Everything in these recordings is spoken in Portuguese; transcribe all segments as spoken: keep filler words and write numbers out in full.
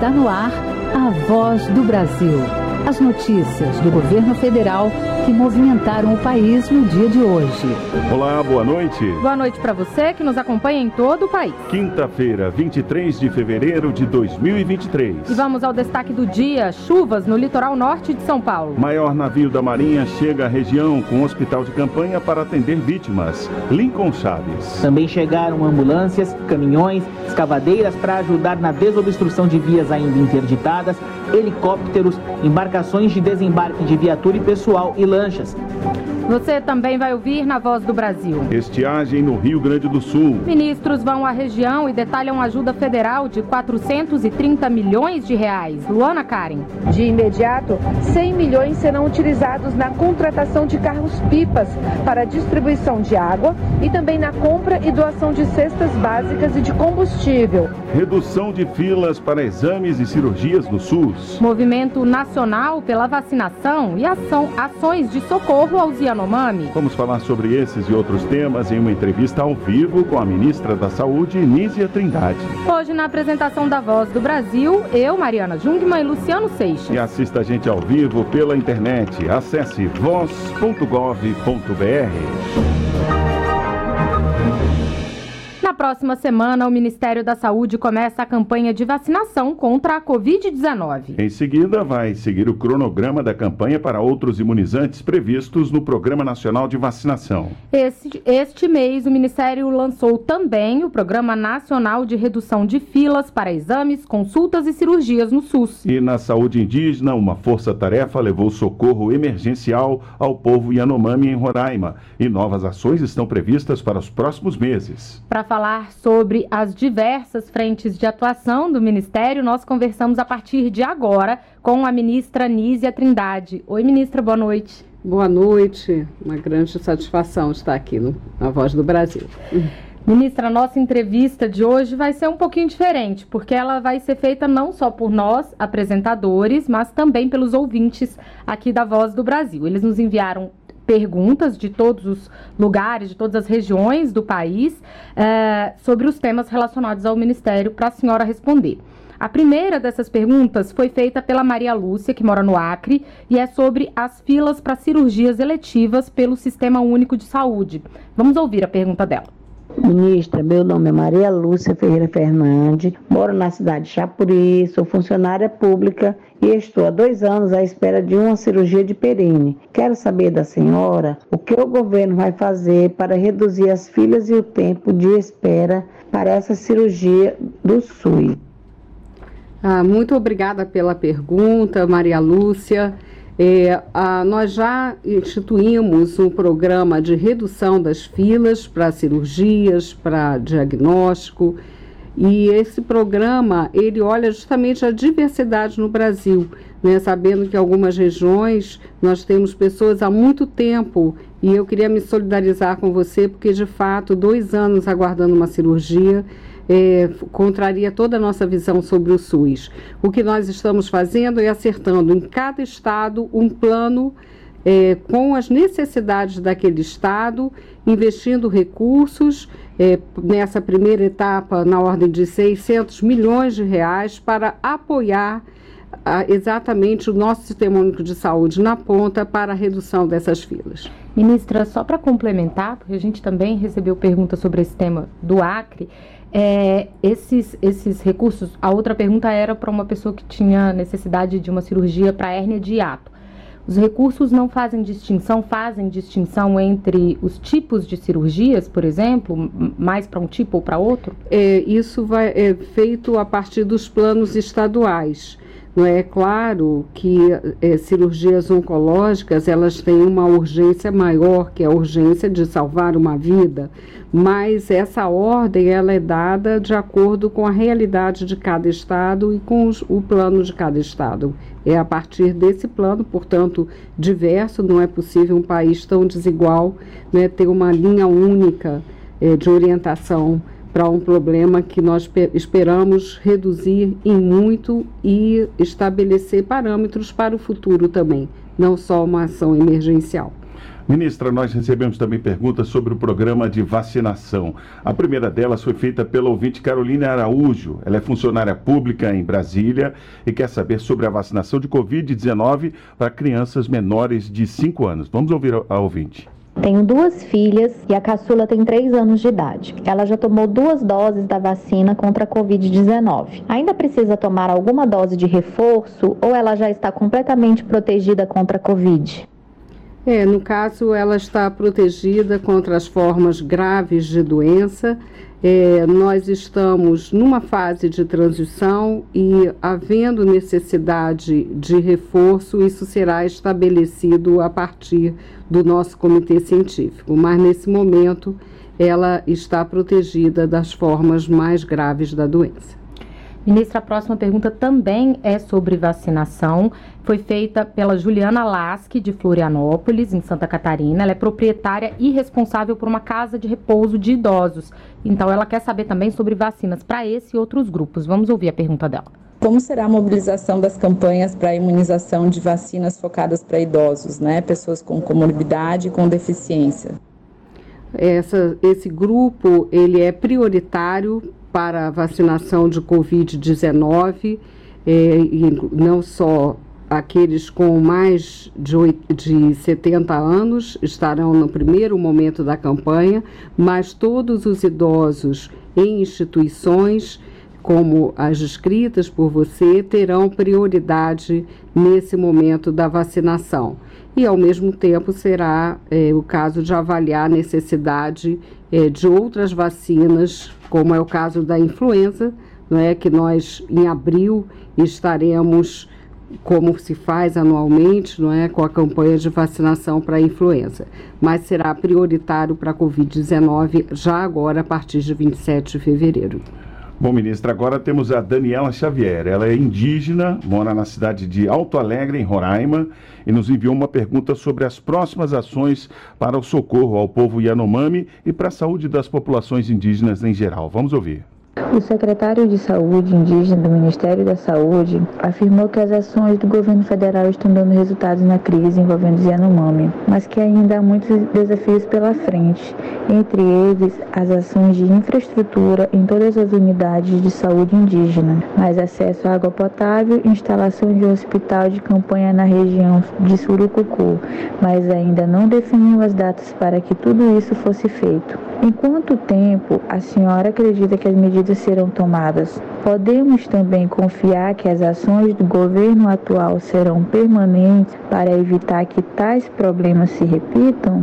Está no ar a Voz do Brasil. As notícias do governo federal que movimentaram o país no dia de hoje. Olá, boa noite. Boa noite para você que nos acompanha em todo o país. Quinta-feira, vinte e três de fevereiro de dois mil e vinte e três. E vamos ao destaque do dia: chuvas no litoral norte de São Paulo. Maior navio da Marinha chega à região com hospital de campanha para atender vítimas. Lincoln Chaves. Também chegaram ambulâncias, caminhões, escavadeiras para ajudar na desobstrução de vias ainda interditadas, helicópteros, embarcações de desembarque de viatura e pessoal e lanchas. Você também vai ouvir na Voz do Brasil. Estiagem no Rio Grande do Sul. Ministros vão à região e detalham ajuda federal de quatrocentos e trinta milhões de reais. Luana Karen. De imediato, cem milhões serão utilizados na contratação de carros-pipas para distribuição de água e também na compra e doação de cestas básicas e de combustível. Redução de filas para exames e cirurgias no SUS. Movimento nacional pela vacinação e ação, ações de socorro aos Yanomami. Vamos falar sobre esses e outros temas em uma entrevista ao vivo com a ministra da Saúde, Nízia Trindade. Hoje, na apresentação da Voz do Brasil, eu, Mariana Jungmann e Luciano Seixas. E assista a gente ao vivo pela internet. Acesse voz ponto gov ponto br. Na próxima semana, o Ministério da Saúde começa a campanha de vacinação contra a covid dezenove. Em seguida, vai seguir o cronograma da campanha para outros imunizantes previstos no Programa Nacional de Vacinação. Este, este mês, o Ministério lançou também o Programa Nacional de Redução de Filas para Exames, Consultas e Cirurgias no SUS. E na saúde indígena, uma força-tarefa levou socorro emergencial ao povo Yanomami em Roraima. E novas ações estão previstas para os próximos meses. Para falar sobre as diversas frentes de atuação do Ministério, nós conversamos a partir de agora com a ministra Nízia Trindade. Oi, ministra, boa noite. Boa noite, uma grande satisfação estar aqui no, na Voz do Brasil. Ministra, a nossa entrevista de hoje vai ser um pouquinho diferente, porque ela vai ser feita não só por nós, apresentadores, mas também pelos ouvintes aqui da Voz do Brasil. Eles nos enviaram perguntas de todos os lugares, de todas as regiões do país, é, sobre os temas relacionados ao Ministério para a senhora responder. A primeira dessas perguntas foi feita pela Maria Lúcia, que mora no Acre, e é sobre as filas para cirurgias eletivas pelo Sistema Único de Saúde. Vamos ouvir a pergunta dela. Ministra, meu nome é Maria Lúcia Ferreira Fernandes, moro na cidade de Chapuri, sou funcionária pública e estou há dois anos à espera de uma cirurgia de perene. Quero saber da senhora o que o governo vai fazer para reduzir as filas e o tempo de espera para essa cirurgia do SUS. Ah, muito obrigada pela pergunta, Maria Lúcia. É, ah, nós já instituímos um programa de redução das filas para cirurgias, para diagnóstico, e esse programa, ele olha justamente a diversidade no Brasil, né, sabendo que em algumas regiões nós temos pessoas há muito tempo, e eu queria me solidarizar com você, porque de fato, dois anos aguardando uma cirurgia, É, contraria toda a nossa visão sobre o SUS. O que nós estamos fazendo é acertando em cada estado um plano é, com as necessidades daquele estado, investindo recursos, é, nessa primeira etapa na ordem de seiscentos milhões de reais para apoiar a, exatamente o nosso Sistema Único de Saúde na ponta para a redução dessas filas. Ministra, só para complementar, porque a gente também recebeu perguntas sobre esse tema do Acre, É, esses, esses recursos, a outra pergunta era para uma pessoa que tinha necessidade de uma cirurgia para hérnia de hiato. Os recursos não fazem distinção, fazem distinção entre os tipos de cirurgias, por exemplo, mais para um tipo ou para outro? É, isso vai, é feito a partir dos planos estaduais. Não é claro que é, cirurgias oncológicas, elas têm uma urgência maior, que é a urgência de salvar uma vida, mas essa ordem ela é dada de acordo com a realidade de cada estado e com os, o plano de cada estado. É a partir desse plano, portanto, diverso, não é possível um país tão desigual, né, ter uma linha única é, de orientação para um problema que nós esperamos reduzir em muito e estabelecer parâmetros para o futuro também, não só uma ação emergencial. Ministra, nós recebemos também perguntas sobre o programa de vacinação. A primeira delas foi feita pela ouvinte Carolina Araújo. Ela é funcionária pública em Brasília e quer saber sobre a vacinação de covid dezenove para crianças menores de cinco anos. Vamos ouvir a, a ouvinte. Tenho duas filhas e a caçula tem três anos de idade. Ela já tomou duas doses da vacina contra a covid dezenove. Ainda precisa tomar alguma dose de reforço ou ela já está completamente protegida contra a Covid? É, no caso, ela está protegida contra as formas graves de doença. É, nós estamos numa fase de transição e, havendo necessidade de reforço, isso será estabelecido a partir do nosso comitê científico. Mas, nesse momento, ela está protegida das formas mais graves da doença. Ministra, a próxima pergunta também é sobre vacinação. Foi feita pela Juliana Lasky, de Florianópolis, em Santa Catarina. Ela é proprietária e responsável por uma casa de repouso de idosos. Então, ela quer saber também sobre vacinas para esse e outros grupos. Vamos ouvir a pergunta dela. Como será a mobilização das campanhas para a imunização de vacinas focadas para idosos, né? Pessoas com comorbidade e com deficiência? Essa, esse grupo ele é prioritário para a vacinação de covid dezenove, é, e não só aqueles com mais de, de setenta anos estarão no primeiro momento da campanha, mas todos os idosos em instituições, como as descritas por você, terão prioridade nesse momento da vacinação. E, ao mesmo tempo, será é, o caso de avaliar a necessidade é, de outras vacinas, como é o caso da influenza, não é, que nós, em abril, estaremos, como se faz anualmente, não é, com a campanha de vacinação para a influenza. Mas será prioritário para a covid dezenove já agora, a partir de vinte e sete de fevereiro. Bom, ministra, agora temos a Daniela Xavier. Ela é indígena, mora na cidade de Alto Alegre, em Roraima, e nos enviou uma pergunta sobre as próximas ações para o socorro ao povo Yanomami e para a saúde das populações indígenas em geral. Vamos ouvir. O secretário de Saúde indígena do Ministério da Saúde afirmou que as ações do governo federal estão dando resultados na crise envolvendo os Yanomami, mas que ainda há muitos desafios pela frente, entre eles as ações de infraestrutura em todas as unidades de saúde indígena, mais acesso à água potável e instalação de um hospital de campanha na região de Surucucu, mas ainda não definiu as datas para que tudo isso fosse feito. Em quanto tempo a senhora acredita que as medidas serão tomadas? Podemos também confiar que as ações do governo atual serão permanentes para evitar que tais problemas se repitam?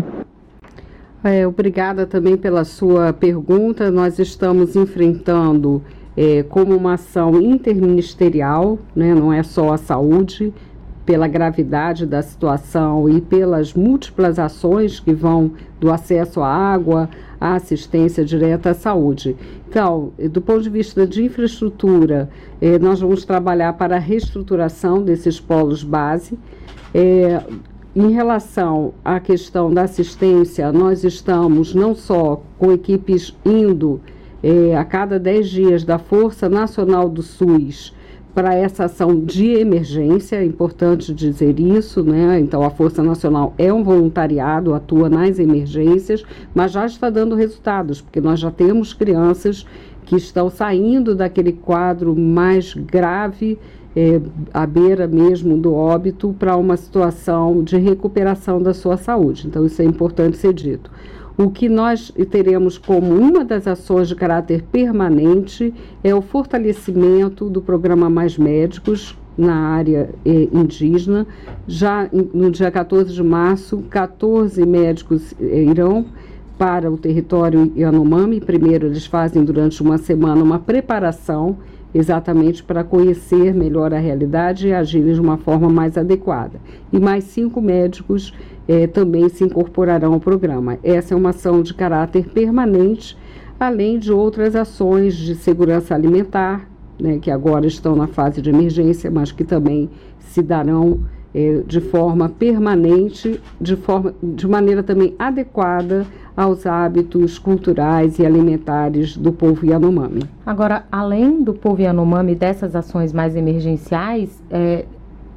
É, obrigada também pela sua pergunta. Nós estamos enfrentando é, como uma ação interministerial, né, não é só a saúde, pela gravidade da situação e pelas múltiplas ações que vão do acesso à água, à assistência direta à saúde. Então, do ponto de vista de infraestrutura, eh, nós vamos trabalhar para a reestruturação desses polos base. Eh, em relação à questão da assistência, nós estamos não só com equipes indo eh, a cada dez dias da Força Nacional do SUS para essa ação de emergência, é importante dizer isso, né? Então, a Força Nacional é um voluntariado, atua nas emergências, mas já está dando resultados, porque nós já temos crianças que estão saindo daquele quadro mais grave, é, à beira mesmo do óbito, para uma situação de recuperação da sua saúde. Então, isso é importante ser dito. O que nós teremos como uma das ações de caráter permanente é o fortalecimento do programa Mais Médicos na área eh, indígena. Já no dia quatorze de março, quatorze médicos eh, irão para o território Yanomami. Primeiro, eles fazem durante uma semana uma preparação exatamente para conhecer melhor a realidade e agir de uma forma mais adequada. E mais cinco médicos eh, também se incorporarão ao programa. Essa é uma ação de caráter permanente, além de outras ações de segurança alimentar, né, que agora estão na fase de emergência, mas que também se darão eh, de forma permanente, de, forma, de maneira também adequada aos hábitos culturais e alimentares do povo Yanomami. Agora, além do povo Yanomami, dessas ações mais emergenciais, é,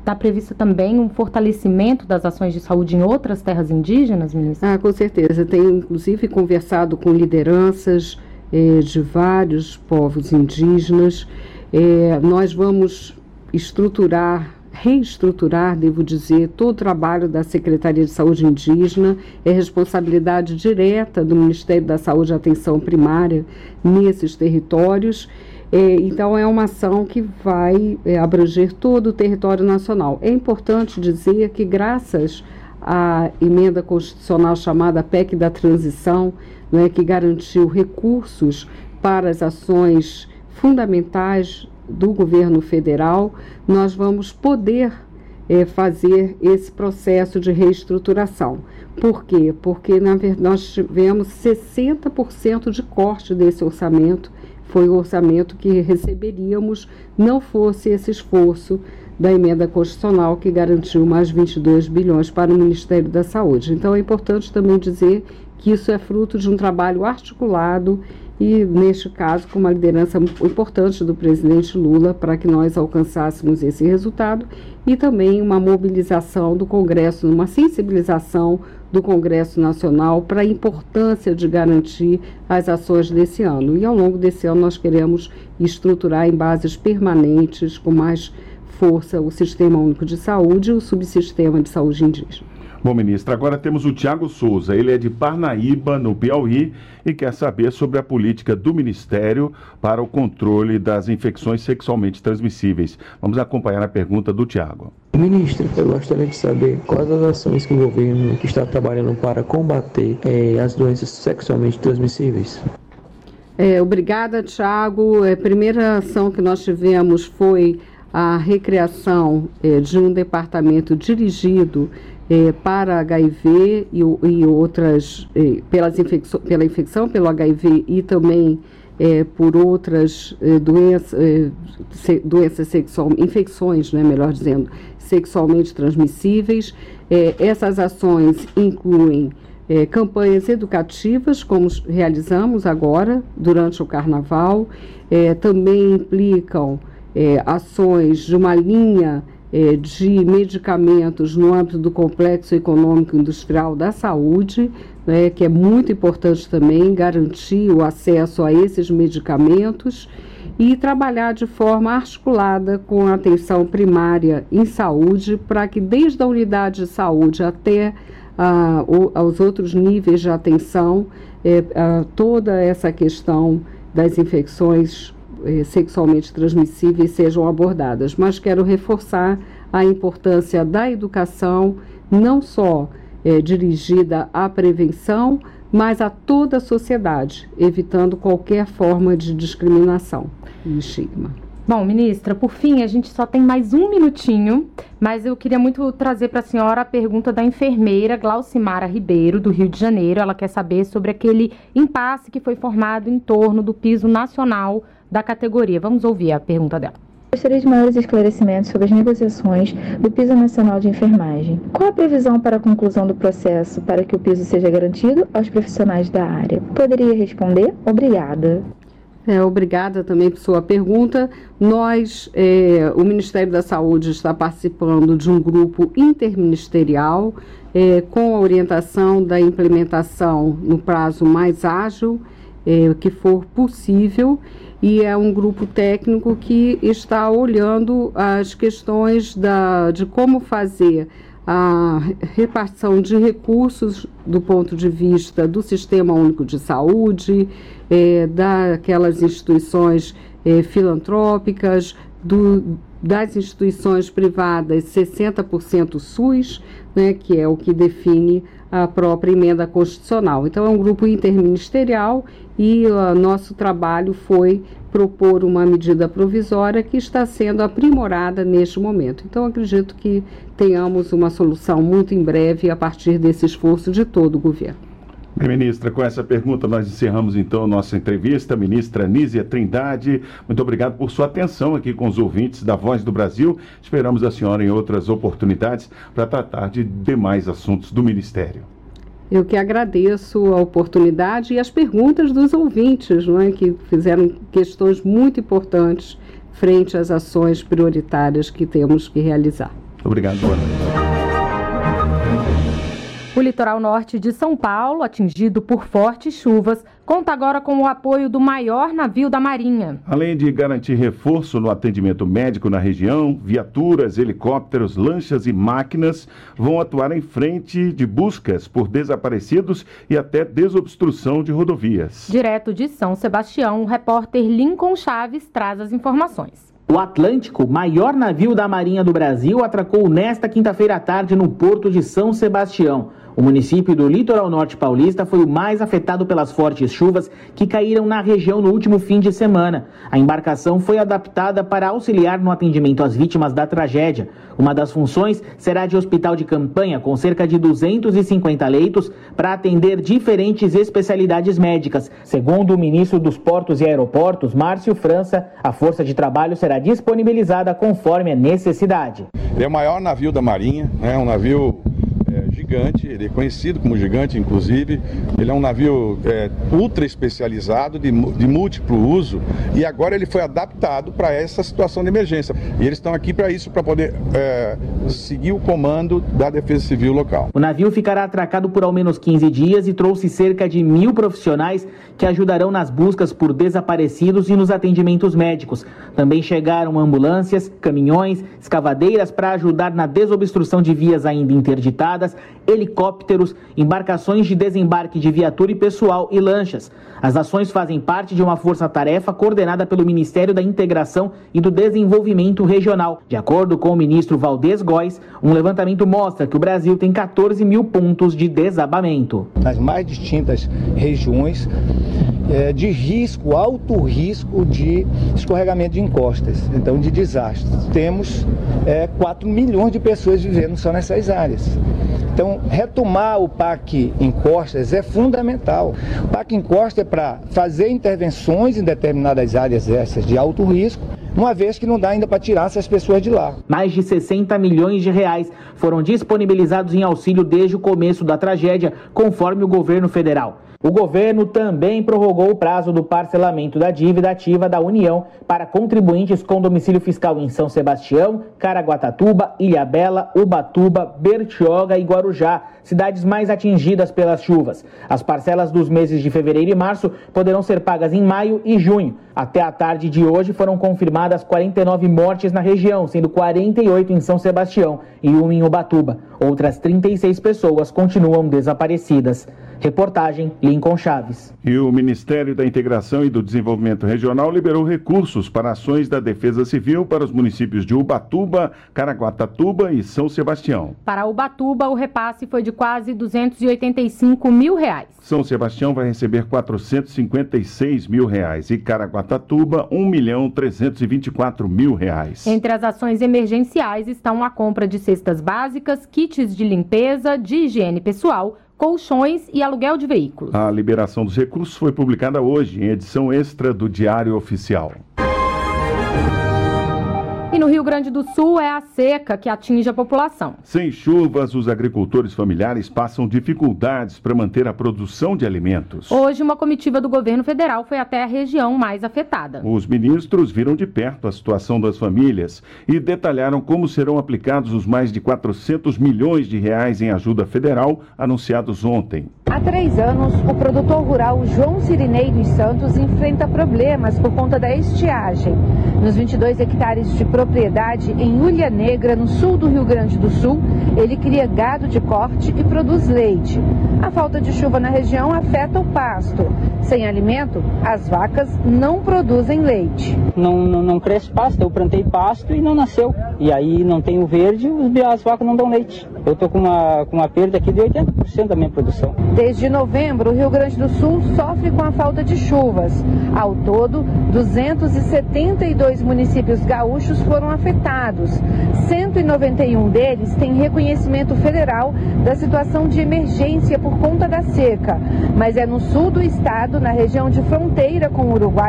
está previsto também um fortalecimento das ações de saúde em outras terras indígenas, ministra? Ah, com certeza. Tenho, inclusive, conversado com lideranças eh, de vários povos indígenas. Eh, nós vamos estruturar, reestruturar, devo dizer, todo o trabalho da Secretaria de Saúde Indígena. É responsabilidade direta do Ministério da Saúde e Atenção Primária nesses territórios. É, então, é uma ação que vai é, abranger todo o território nacional. É importante dizer que, graças à emenda constitucional chamada P E C da Transição, né, que garantiu recursos para as ações fundamentais do governo federal, nós vamos poder é, fazer esse processo de reestruturação. Por quê? Porque, na verdade, nós tivemos sessenta por cento de corte desse orçamento. Foi o orçamento que receberíamos, não fosse esse esforço da emenda constitucional que garantiu mais vinte e dois bilhões para o Ministério da Saúde. Então, é importante também dizer que isso é fruto de um trabalho articulado e, neste caso, com uma liderança importante do presidente Lula para que nós alcançássemos esse resultado, e também uma mobilização do Congresso, uma sensibilização do Congresso Nacional para a importância de garantir as ações desse ano. E ao longo desse ano nós queremos estruturar em bases permanentes, com mais força, o Sistema Único de Saúde e o Subsistema de Saúde Indígena. Bom, ministra, agora temos o Tiago Souza. Ele é de Parnaíba, no Piauí, e quer saber sobre a política do Ministério para o controle das infecções sexualmente transmissíveis. Vamos acompanhar a pergunta do Tiago. Ministra, eu gostaria de saber quais as ações que o governo está trabalhando para combater eh, as doenças sexualmente transmissíveis. É, obrigada, Tiago. A primeira ação que nós tivemos foi a recriação eh, de um departamento dirigido eh, para H I V e, e outras, eh, pelas infecço, pela infecção pelo H I V e também eh, por outras eh, doenças, eh, se, doenças sexuais, infecções, né, melhor dizendo, sexualmente transmissíveis. Eh, essas ações incluem eh, campanhas educativas, como realizamos agora durante o Carnaval, eh, também implicam É, ações de uma linha é, de medicamentos no âmbito do Complexo Econômico Industrial da Saúde, né, que é muito importante também garantir o acesso a esses medicamentos e trabalhar de forma articulada com a atenção primária em saúde, para que desde a unidade de saúde até ah, o, aos outros níveis de atenção, é, ah, toda essa questão das infecções sexualmente transmissíveis sejam abordadas. Mas quero reforçar a importância da educação, não só é, dirigida à prevenção, mas a toda a sociedade, evitando qualquer forma de discriminação e estigma. Bom, ministra, por fim, a gente só tem mais um minutinho, mas eu queria muito trazer para a senhora a pergunta da enfermeira Glaucimara Ribeiro, do Rio de Janeiro. Ela quer saber sobre aquele impasse que foi formado em torno do piso nacional da categoria. Vamos ouvir a pergunta dela. Gostaria de maiores esclarecimentos sobre as negociações do piso nacional de enfermagem. Qual a previsão para a conclusão do processo para que o piso seja garantido aos profissionais da área? Poderia responder? Obrigada. É, obrigada também por sua pergunta. Nós, é, o Ministério da Saúde está participando de um grupo interministerial é, com a orientação da implementação no prazo mais ágil é, que for possível, e é um grupo técnico que está olhando as questões da, de como fazer a repartição de recursos do ponto de vista do Sistema Único de Saúde, é, daquelas instituições é, filantrópicas, do, das instituições privadas, sessenta por cento SUS, né, que é o que define a própria emenda constitucional. Então, é um grupo interministerial e o nosso trabalho foi propor uma medida provisória que está sendo aprimorada neste momento. Então, acredito que tenhamos uma solução muito em breve a partir desse esforço de todo o governo. Bem, ministra, com essa pergunta nós encerramos então a nossa entrevista. Ministra Nízia Trindade, muito obrigado por sua atenção aqui com os ouvintes da Voz do Brasil. Esperamos a senhora em outras oportunidades para tratar de demais assuntos do Ministério. Eu que agradeço a oportunidade e as perguntas dos ouvintes, não é, que fizeram questões muito importantes frente às ações prioritárias que temos que realizar. Obrigado, boa noite. O litoral norte de São Paulo, atingido por fortes chuvas, conta agora com o apoio do maior navio da Marinha. Além de garantir reforço no atendimento médico na região, viaturas, helicópteros, lanchas e máquinas vão atuar em frente de buscas por desaparecidos e até desobstrução de rodovias. Direto de São Sebastião, o repórter Lincoln Chaves traz as informações. O Atlântico, maior navio da Marinha do Brasil, atracou nesta quinta-feira à tarde no porto de São Sebastião. O município do litoral norte paulista foi o mais afetado pelas fortes chuvas que caíram na região no último fim de semana. A embarcação foi adaptada para auxiliar no atendimento às vítimas da tragédia. Uma das funções será de hospital de campanha, com cerca de duzentos e cinquenta leitos para atender diferentes especialidades médicas. Segundo o ministro dos Portos e Aeroportos, Márcio França, a força de trabalho será disponibilizada conforme a necessidade. Ele é o maior navio da Marinha, é um navio gigante, ele é conhecido como gigante, inclusive. Ele é um navio é, ultra especializado, de, de múltiplo uso, e agora ele foi adaptado para essa situação de emergência. E eles estão aqui para isso, para poder é, seguir o comando da Defesa Civil local. O navio ficará atracado por ao menos quinze dias e trouxe cerca de mil profissionais que ajudarão nas buscas por desaparecidos e nos atendimentos médicos. Também chegaram ambulâncias, caminhões, escavadeiras para ajudar na desobstrução de vias ainda interditadas, helicópteros, embarcações de desembarque de viatura e pessoal e lanchas. As ações fazem parte de uma força-tarefa coordenada pelo Ministério da Integração e do Desenvolvimento Regional. De acordo com o ministro Valdez Góes, um levantamento mostra que o Brasil tem quatorze mil pontos de desabamento. Nas mais distintas regiões é, de risco, alto risco de escorregamento de encostas, então de desastres. Temos é, quatro milhões de pessoas vivendo só nessas áreas. Então, retomar o P A C Encostas é fundamental. O P A C Encostas é para fazer intervenções em determinadas áreas essas de alto risco, uma vez que não dá ainda para tirar essas pessoas de lá. Mais de sessenta milhões de reais foram disponibilizados em auxílio desde o começo da tragédia, conforme o governo federal. O governo também prorrogou o prazo do parcelamento da dívida ativa da União para contribuintes com domicílio fiscal em São Sebastião, Caraguatatuba, Ilhabela, Ubatuba, Bertioga e Guarujá, cidades mais atingidas pelas chuvas. As parcelas dos meses de fevereiro e março poderão ser pagas em maio e junho. Até a tarde de hoje foram confirmadas quarenta e nove mortes na região, sendo quarenta e oito em São Sebastião e uma em Ubatuba. Outras trinta e seis pessoas continuam desaparecidas. Reportagem Lincoln Chaves. E o Ministério da Integração e do Desenvolvimento Regional liberou recursos para ações da Defesa Civil para os municípios de Ubatuba, Caraguatatuba e São Sebastião. Para Ubatuba, o repasse foi de quase duzentos e oitenta e cinco mil reais. São Sebastião vai receber quatrocentos e cinquenta e seis mil reais e Caraguatatuba um milhão trezentos e vinte e quatro mil reais. Entre as ações emergenciais estão a compra de cestas básicas, kits de limpeza, de higiene pessoal, colchões e aluguel de veículos. A liberação dos recursos foi publicada hoje em edição extra do Diário Oficial. E no Rio Grande do Sul é a seca que atinge a população. Sem chuvas, os agricultores familiares passam dificuldades para manter a produção de alimentos. Hoje, uma comitiva do governo federal foi até a região mais afetada. Os ministros viram de perto a situação das famílias e detalharam como serão aplicados os mais de quatrocentos milhões de reais em ajuda federal anunciados ontem. Há três anos, o produtor rural João Cirinei dos Santos enfrenta problemas por conta da estiagem. Nos vinte e dois hectares de propriedade em Ulha Negra, no sul do Rio Grande do Sul, ele cria gado de corte e produz leite. A falta de chuva na região afeta o pasto. Sem alimento, as vacas não produzem leite. Não, não, não cresce pasto, eu plantei pasto e não nasceu. E aí não tem o verde, as vacas não dão leite. Eu estou com uma, com uma perda aqui de oitenta por cento da minha produção. Desde novembro, o Rio Grande do Sul sofre com a falta de chuvas. Ao todo, duzentos e setenta e dois municípios gaúchos foram afetados. cento e noventa e um deles têm reconhecimento federal da situação de emergência por conta da seca. Mas é no sul do estado, na região de fronteira com o Uruguai,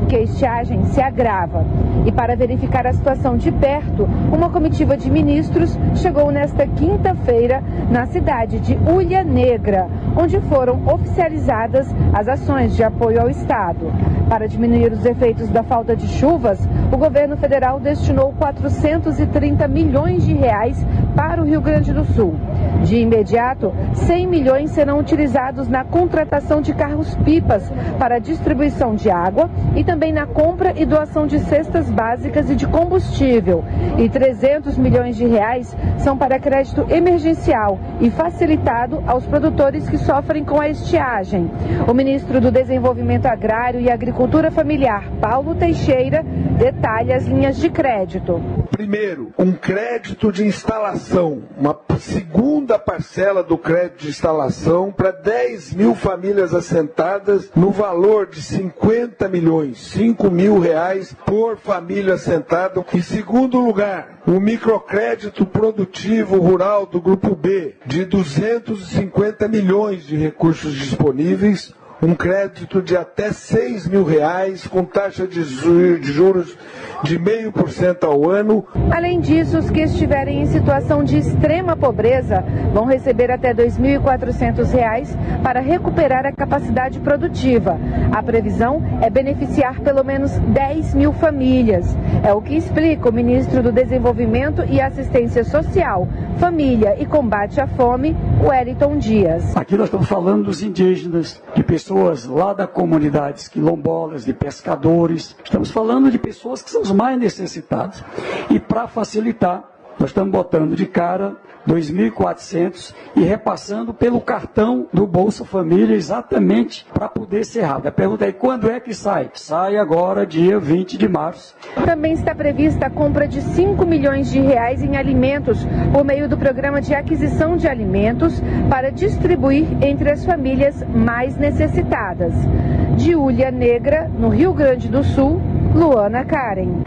porque a estiagem se agrava. E para verificar a situação de perto, uma comitiva de ministros chegou nesta quinta-feira na cidade de Ulha Negra, onde foram oficializadas as ações de apoio ao Estado. Para diminuir os efeitos da falta de chuvas, o governo federal destinou quatrocentos e trinta milhões de reais para o Rio Grande do Sul. De imediato, cem milhões serão utilizados na contratação de carros-pipas para a distribuição de água e também na compra e doação de cestas básicas e de combustível. E trezentos milhões de reais são para crédito emergencial e facilitado aos produtores que sofrem com a estiagem. O ministro do Desenvolvimento Agrário e Agricultura Familiar, Paulo Teixeira, detalha as linhas de crédito. Primeiro, um crédito de instalação, uma segunda parcela do crédito de instalação para dez mil famílias assentadas no valor de cinquenta milhões, cinco mil reais por família assentada. Em segundo lugar, o microcrédito produtivo rural do Grupo B, de duzentos e cinquenta milhões de recursos disponíveis, um crédito de até seis mil reais, com taxa de juros de zero vírgula cinco por cento ao ano. Além disso, os que estiverem em situação de extrema pobreza vão receber até dois mil e quatrocentos reais para recuperar a capacidade produtiva. A previsão é beneficiar pelo menos dez mil famílias. É o que explica o ministro do Desenvolvimento e Assistência Social, Família e Combate à Fome, Wellington Dias. Aqui nós estamos falando dos indígenas, de pessoas lá das comunidades quilombolas, de pescadores. Estamos falando de pessoas que são os mais necessitados. E para facilitar, nós estamos botando de cara dois mil e quatrocentos e repassando pelo cartão do Bolsa Família exatamente para poder ser rápido. A pergunta é, quando é que sai? Sai agora, dia vinte de março. Também está prevista a compra de cinco milhões de reais em alimentos por meio do Programa de Aquisição de Alimentos para distribuir entre as famílias mais necessitadas. De Ulha Negra, no Rio Grande do Sul, Luana Karen.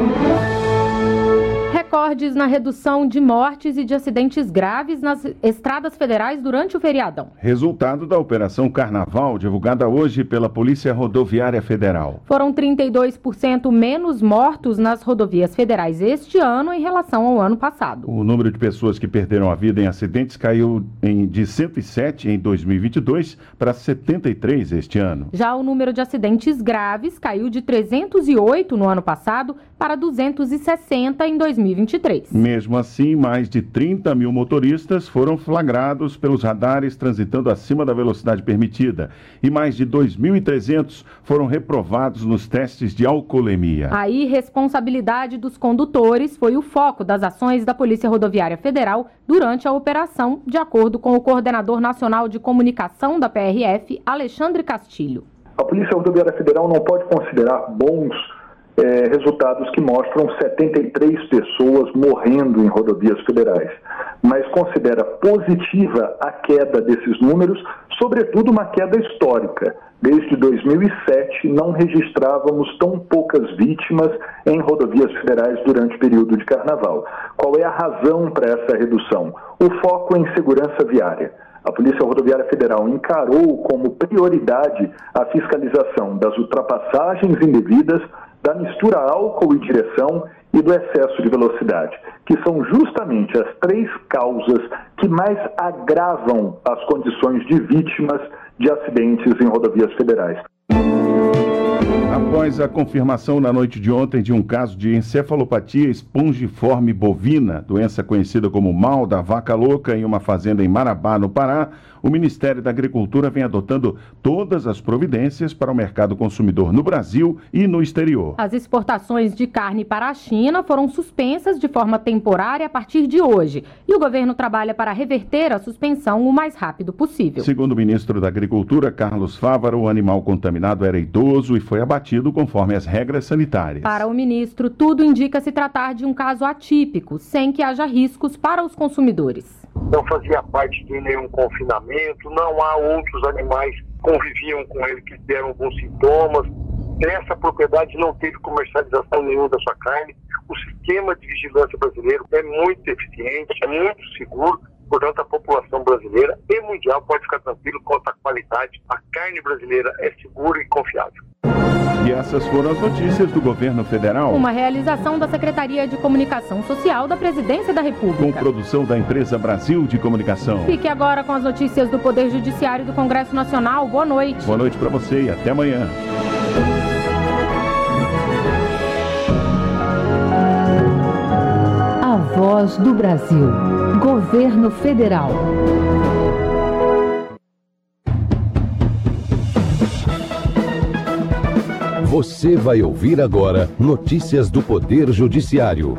Recordes na redução de mortes e de acidentes graves nas estradas federais durante o feriadão. Resultado da Operação Carnaval, divulgada hoje pela Polícia Rodoviária Federal. Foram trinta e dois por cento menos mortos nas rodovias federais este ano em relação ao ano passado. O número de pessoas que perderam a vida em acidentes caiu em, de cento e sete em dois mil e vinte e dois para setenta e três este ano. Já o número de acidentes graves caiu de trezentos e oito no ano passado para duzentos e sessenta em dois mil e vinte e três. Mesmo assim, mais de trinta mil motoristas foram flagrados pelos radares transitando acima da velocidade permitida e mais de dois mil e trezentos foram reprovados nos testes de alcoolemia. A irresponsabilidade dos condutores foi o foco das ações da Polícia Rodoviária Federal durante a operação, de acordo com o coordenador nacional de comunicação da P R F, Alexandre Castilho. A Polícia Rodoviária Federal não pode considerar bons É, resultados que mostram setenta e três pessoas morrendo em rodovias federais, mas considera positiva a queda desses números, sobretudo uma queda histórica. Desde dois mil e sete não registrávamos tão poucas vítimas em rodovias federais durante o período de carnaval. Qual é a razão para essa redução? O foco em segurança viária. A Polícia Rodoviária Federal encarou como prioridade a fiscalização das ultrapassagens indevidas, da mistura álcool e direção e do excesso de velocidade, que são justamente as três causas que mais agravam as condições de vítimas de acidentes em rodovias federais. Após a confirmação na noite de ontem de um caso de encefalopatia espongiforme bovina, doença conhecida como mal da vaca louca, em uma fazenda em Marabá, no Pará, o Ministério da Agricultura vem adotando todas as providências para o mercado consumidor no Brasil e no exterior. As exportações de carne para a China foram suspensas de forma temporária a partir de hoje e o governo trabalha para reverter a suspensão o mais rápido possível. Segundo o ministro da Agricultura, Carlos Fávaro, o animal contaminado era idoso e foi abatido conforme as regras sanitárias. Para o ministro, tudo indica se tratar de um caso atípico, sem que haja riscos para os consumidores. Não fazia parte de nenhum confinamento, não há outros animais que conviviam com ele que deram alguns sintomas. Essa propriedade não teve comercialização nenhuma da sua carne. O sistema de vigilância brasileiro é muito eficiente, é muito seguro. Portanto, a população brasileira e mundial pode ficar tranquilo quanto à qualidade. A carne brasileira é segura e confiável. E essas foram as notícias do governo federal. Uma realização da Secretaria de Comunicação Social da Presidência da República. Com produção da empresa Brasil de Comunicação. Fique agora com as notícias do Poder Judiciário do Congresso Nacional. Boa noite. Boa noite para você e até amanhã. A Voz do Brasil. Governo Federal. Você vai ouvir agora notícias do Poder Judiciário.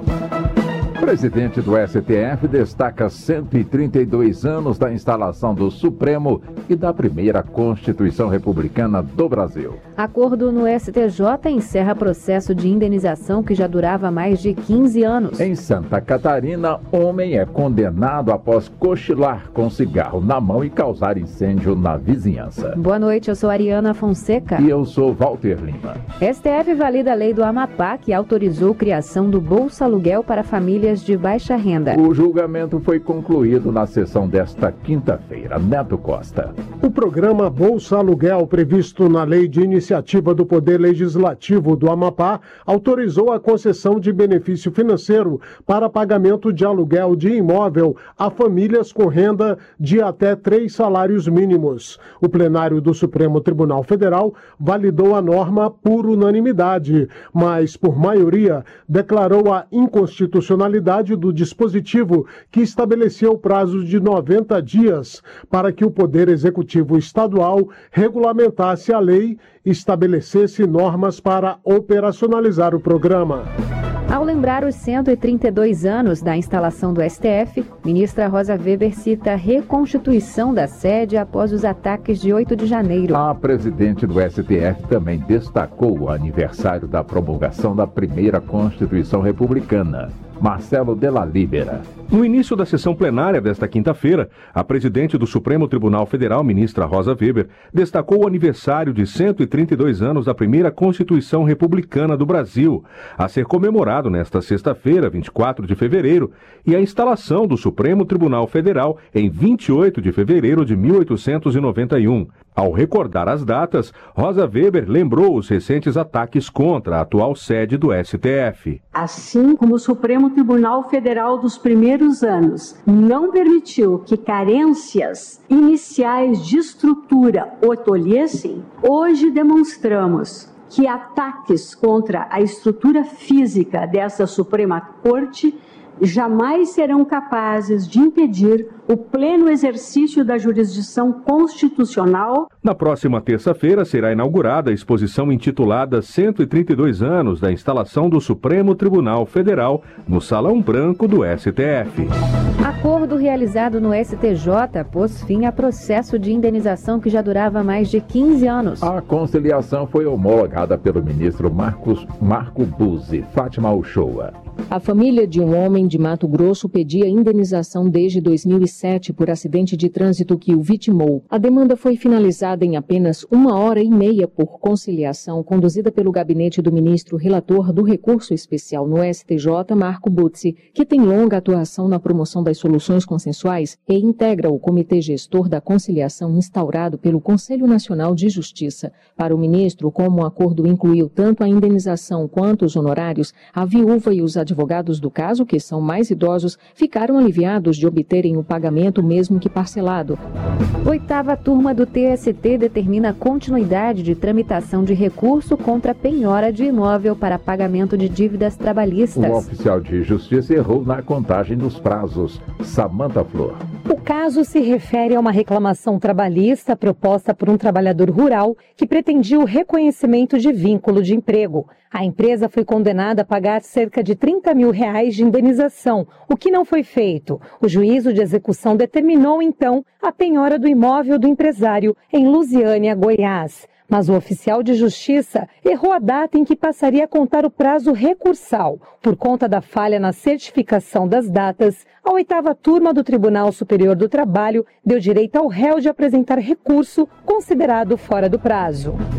O presidente do S T F destaca cento e trinta e dois anos da instalação do Supremo e da primeira Constituição Republicana do Brasil. Acordo no S T J encerra processo de indenização que já durava mais de quinze anos. Em Santa Catarina, homem é condenado após cochilar com cigarro na mão e causar incêndio na vizinhança. Boa noite, eu sou Ariana Fonseca. E eu sou Walter Lima. S T F valida a lei do Amapá que autorizou a criação do Bolsa Aluguel para famílias de baixa renda. O julgamento foi concluído na sessão desta quinta-feira. Neto Costa. O programa Bolsa Aluguel, previsto na Lei de Iniciativa do Poder Legislativo do Amapá, autorizou a concessão de benefício financeiro para pagamento de aluguel de imóvel a famílias com renda de até três salários mínimos. O plenário do Supremo Tribunal Federal validou a norma por unanimidade, mas, por maioria, declarou a inconstitucionalidade do dispositivo que estabelecia o prazo de noventa dias para que o Poder Executivo Estadual regulamentasse a lei e estabelecesse normas para operacionalizar o programa. Ao lembrar os cento e trinta e dois anos da instalação do S T F, ministra Rosa Weber cita a reconstituição da sede após os ataques de oito de janeiro. A presidente do S T F também destacou o aniversário da promulgação da primeira Constituição Republicana. Marcelo Della Libera. No início da sessão plenária desta quinta-feira, a presidente do Supremo Tribunal Federal, ministra Rosa Weber, destacou o aniversário de cento e trinta e dois anos da primeira Constituição Republicana do Brasil, a ser comemorado nesta sexta-feira, vinte e quatro de fevereiro, e a instalação do Supremo Tribunal Federal em vinte e oito de fevereiro de mil oitocentos e noventa e um. Ao recordar as datas, Rosa Weber lembrou os recentes ataques contra a atual sede do S T F. Assim como o Supremo Tribunal Federal dos primeiros anos não permitiu que carências iniciais de estrutura o tolhessem, hoje demonstramos que ataques contra a estrutura física dessa Suprema Corte jamais serão capazes de impedir o pleno exercício da jurisdição constitucional. Na próxima terça-feira será inaugurada a exposição intitulada cento e trinta e dois anos da instalação do Supremo Tribunal Federal no Salão Branco do S T F. Acordo realizado no S T J pôs fim a processo de indenização que já durava mais de quinze anos. A conciliação foi homologada pelo ministro Marcos, Marco Buzzi. Fátima Uchoa. A família de um homem de Mato Grosso pedia indenização desde dois mil e sete por acidente de trânsito que o vitimou. A demanda foi finalizada em apenas uma hora e meia por conciliação, conduzida pelo gabinete do ministro relator do recurso especial no S T J, Marco Buzzi, que tem longa atuação na promoção das soluções consensuais e integra o comitê gestor da conciliação instaurado pelo Conselho Nacional de Justiça. Para o ministro, como o acordo incluiu tanto a indenização quanto os honorários, a viúva e os advogados do caso, que são mais idosos, ficaram aliviados de obterem o pagamento mesmo que parcelado. Oitava turma do T S T determina a continuidade de tramitação de recurso contra penhora de imóvel para pagamento de dívidas trabalhistas. O oficial de justiça errou na contagem dos prazos. Samanta Flor. O caso se refere a uma reclamação trabalhista proposta por um trabalhador rural que pretendia o reconhecimento de vínculo de emprego. A empresa foi condenada a pagar cerca de trinta mil reais de indenização, o que não foi feito. O juízo de execução determinou, então, a penhora do imóvel do empresário em Lusiânia, Goiás. Mas o oficial de justiça errou a data em que passaria a contar o prazo recursal. Por conta da falha na certificação das datas, a oitava turma do Tribunal Superior do Trabalho deu direito ao réu de apresentar recurso considerado fora do prazo.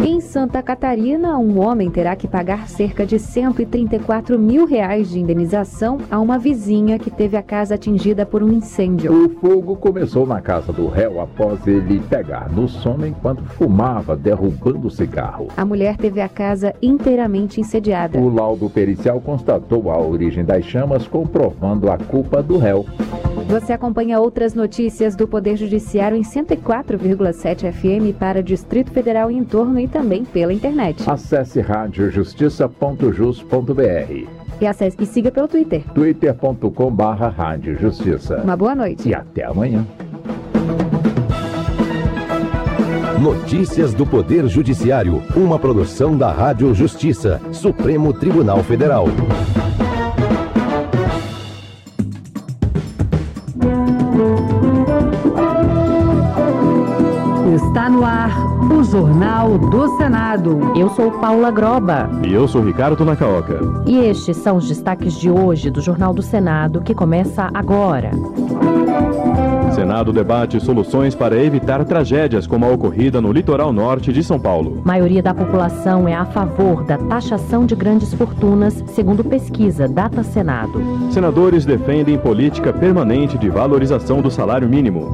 Em Santa Catarina, um homem terá que pagar cerca de cento e trinta e quatro mil reais de indenização a uma vizinha que teve a casa atingida por um incêndio. O fogo começou na casa do réu após ele pegar no sono enquanto fumava, derrubando o cigarro. A mulher teve a casa inteiramente incendiada. O laudo pericial constatou a origem das chamas, comprovando a culpa do réu. Você acompanha outras notícias do Poder Judiciário em cento e quatro vírgula sete F M para Distrito Federal e entorno e também pela internet. Acesse rádio justiça ponto jus ponto br. E, acesse, e siga pelo Twitter. twitter ponto com barra rádio justiça. Uma boa noite. E até amanhã. Notícias do Poder Judiciário. Uma produção da Rádio Justiça, Supremo Tribunal Federal. Está no ar o Jornal do Senado. Eu sou Paula Groba. E eu sou Ricardo Nacaoca. E estes são os destaques de hoje do Jornal do Senado, que começa agora. Senado debate soluções para evitar tragédias como a ocorrida no litoral norte de São Paulo. Maioria da população é a favor da taxação de grandes fortunas, segundo pesquisa Data Senado. Senadores defendem política permanente de valorização do salário mínimo.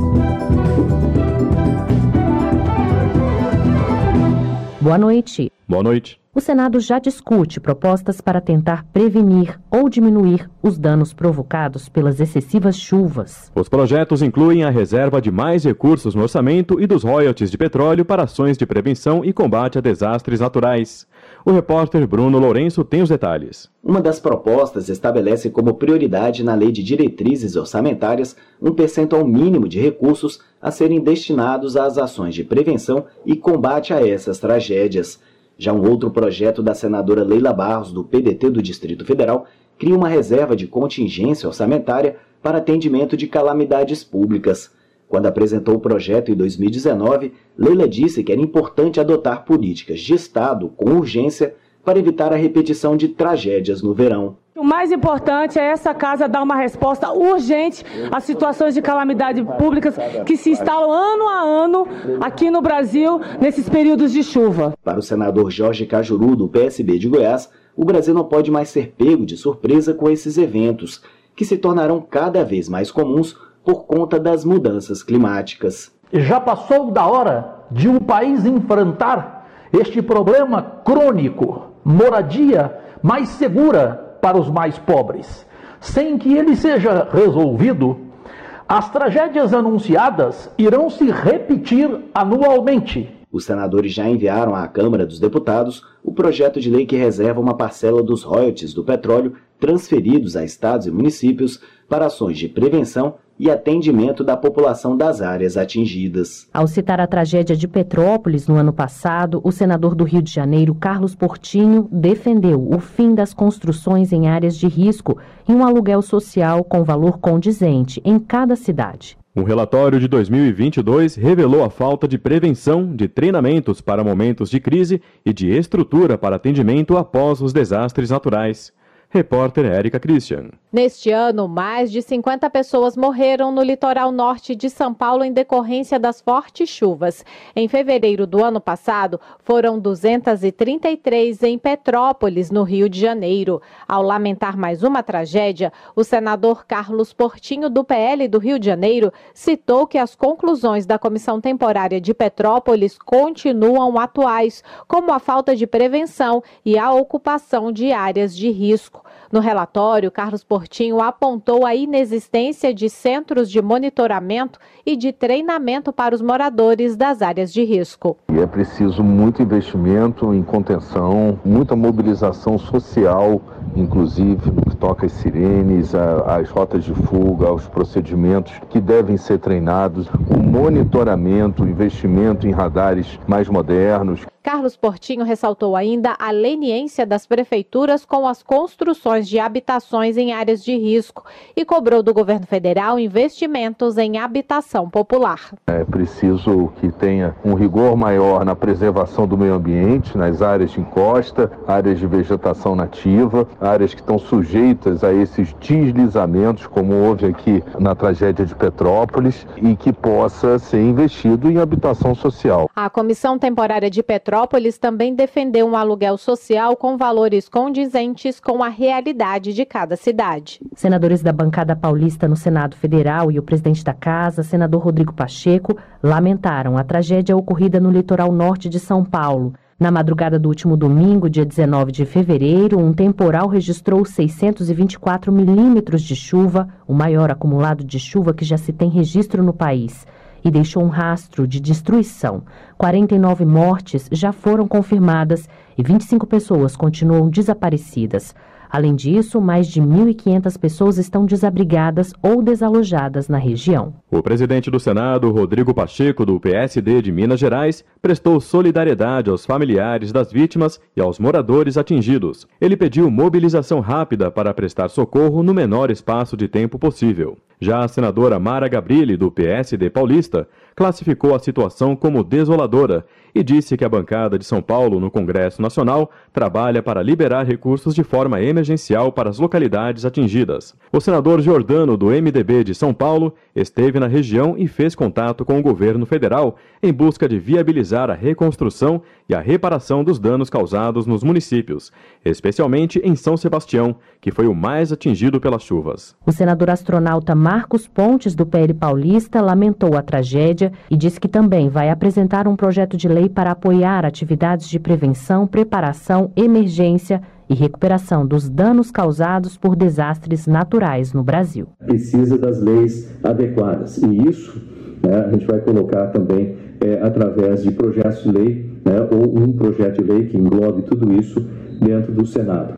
Boa noite. Boa noite. O Senado já discute propostas para tentar prevenir ou diminuir os danos provocados pelas excessivas chuvas. Os projetos incluem a reserva de mais recursos no orçamento e dos royalties de petróleo para ações de prevenção e combate a desastres naturais. O repórter Bruno Lourenço tem os detalhes. Uma das propostas estabelece como prioridade na Lei de Diretrizes Orçamentárias um percentual mínimo de recursos a serem destinados às ações de prevenção e combate a essas tragédias. Já um outro projeto da senadora Leila Barros, do P D T do Distrito Federal, cria uma reserva de contingência orçamentária para atendimento de calamidades públicas. Quando apresentou o projeto em dois mil e dezenove, Leila disse que era importante adotar políticas de Estado com urgência para evitar a repetição de tragédias no verão. O mais importante é essa casa dar uma resposta urgente às situações de calamidade públicas que se instalam ano a ano aqui no Brasil nesses períodos de chuva. Para o senador Jorge Cajuru, do P S B de Goiás, o Brasil não pode mais ser pego de surpresa com esses eventos, que se tornarão cada vez mais comuns por conta das mudanças climáticas. Já passou da hora de um país enfrentar este problema crônico, moradia mais segura para os mais pobres. Sem que ele seja resolvido, as tragédias anunciadas irão se repetir anualmente. Os senadores já enviaram à Câmara dos Deputados o projeto de lei que reserva uma parcela dos royalties do petróleo transferidos a estados e municípios para ações de prevenção e atendimento da população das áreas atingidas. Ao citar a tragédia de Petrópolis no ano passado, o senador do Rio de Janeiro, Carlos Portinho, defendeu o fim das construções em áreas de risco e um aluguel social com valor condizente em cada cidade. Um relatório de dois mil e vinte e dois revelou a falta de prevenção, de treinamentos para momentos de crise e de estrutura para atendimento após os desastres naturais. Repórter Érica Christian. Neste ano, mais de cinquenta pessoas morreram no litoral norte de São Paulo em decorrência das fortes chuvas. Em fevereiro do ano passado, foram duzentas e trinta e três em Petrópolis, no Rio de Janeiro. Ao lamentar mais uma tragédia, o senador Carlos Portinho, do P L do Rio de Janeiro, citou que as conclusões da Comissão Temporária de Petrópolis continuam atuais, como a falta de prevenção e a ocupação de áreas de risco. No relatório, Carlos Portinho apontou a inexistência de centros de monitoramento e de treinamento para os moradores das áreas de risco. E é preciso muito investimento em contenção, muita mobilização social, inclusive no que toca às sirenes, às rotas de fuga, aos procedimentos que devem ser treinados, o monitoramento, o investimento em radares mais modernos. Carlos Carlos Portinho ressaltou ainda a leniência das prefeituras com as construções de habitações em áreas de risco e cobrou do governo federal investimentos em habitação popular. É preciso que tenha um rigor maior na preservação do meio ambiente, nas áreas de encosta, áreas de vegetação nativa, áreas que estão sujeitas a esses deslizamentos, como houve aqui na tragédia de Petrópolis, e que possa ser investido em habitação social. A Comissão Temporária de Petrópolis também defendeu um aluguel social com valores condizentes com a realidade de cada cidade. Senadores da bancada paulista no Senado Federal e o presidente da Casa, senador Rodrigo Pacheco, lamentaram a tragédia ocorrida no litoral norte de São Paulo. Na madrugada do último domingo, dia dezenove de fevereiro, um temporal registrou seiscentos e vinte e quatro milímetros de chuva, o maior acumulado de chuva que já se tem registro no país, e deixou um rastro de destruição. quarenta e nove mortes já foram confirmadas e vinte e cinco pessoas continuam desaparecidas. Além disso, mais de mil e quinhentas pessoas estão desabrigadas ou desalojadas na região. O presidente do Senado, Rodrigo Pacheco, do P S D de Minas Gerais, prestou solidariedade aos familiares das vítimas e aos moradores atingidos. Ele pediu mobilização rápida para prestar socorro no menor espaço de tempo possível. Já a senadora Mara Gabrilli, do P S D paulista, classificou a situação como desoladora e disse que a bancada de São Paulo no Congresso Nacional trabalha para liberar recursos de forma emergencial para as localidades atingidas. O senador Giordano, do M D B de São Paulo, esteve na região e fez contato com o governo federal em busca de viabilizar a reconstrução e a reparação dos danos causados nos municípios, especialmente em São Sebastião, que foi o mais atingido pelas chuvas. O senador astronauta Marcos Pontes, do P L paulista, lamentou a tragédia e disse que também vai apresentar um projeto de lei para apoiar atividades de prevenção, preparação, emergência e recuperação dos danos causados por desastres naturais no Brasil. Precisa das leis adequadas e isso, né, a gente vai colocar também é, através de projetos de lei, né, ou um projeto de lei que englobe tudo isso dentro do Senado.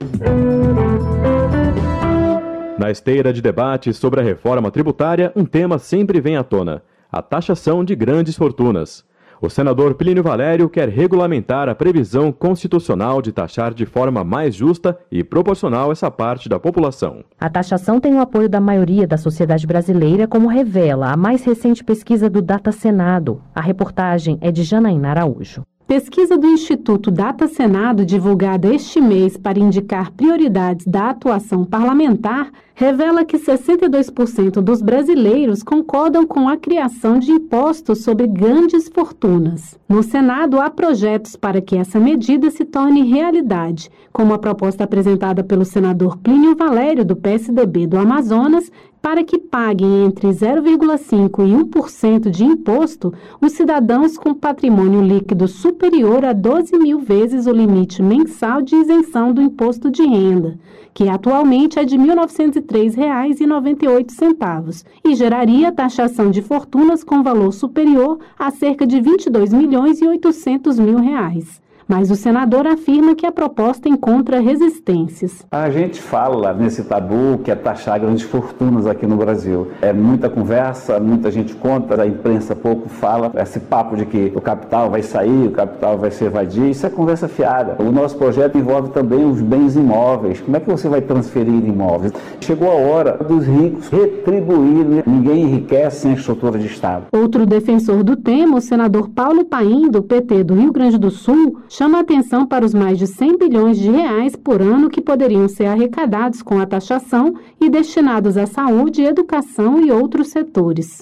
Na esteira de debate sobre a reforma tributária, um tema sempre vem à tona: a taxação de grandes fortunas. O senador Plínio Valério quer regulamentar a previsão constitucional de taxar de forma mais justa e proporcional essa parte da população. A taxação tem o apoio da maioria da sociedade brasileira, como revela a mais recente pesquisa do Data Senado. A reportagem é de Janaína Araújo. Pesquisa do Instituto Data Senado, divulgada este mês para indicar prioridades da atuação parlamentar, revela que sessenta e dois por cento dos brasileiros concordam com a criação de impostos sobre grandes fortunas. No Senado, há projetos para que essa medida se torne realidade, como a proposta apresentada pelo senador Plínio Valério, do P S D B do Amazonas, para que paguem entre zero vírgula cinco por cento e um por cento de imposto os cidadãos com patrimônio líquido superior a doze mil vezes o limite mensal de isenção do imposto de renda, que atualmente é de mil novecentos e três reais e noventa e oito centavos, e geraria taxação de fortunas com valor superior a cerca de vinte e dois milhões e oitocentos mil reais. Mas o senador afirma que a proposta encontra resistências. A gente fala nesse tabu que é taxar grandes fortunas aqui no Brasil. É muita conversa, muita gente conta, a imprensa pouco fala. Esse papo de que o capital vai sair, o capital vai se evadir, isso é conversa fiada. O nosso projeto envolve também os bens imóveis. Como é que você vai transferir imóveis? Chegou a hora dos ricos retribuírem. Ninguém enriquece sem a estrutura de Estado. Outro defensor do tema, o senador Paulo Paim, do P T do Rio Grande do Sul, chama atenção para os mais de cem bilhões de reais por ano que poderiam ser arrecadados com a taxação e destinados à saúde, educação e outros setores.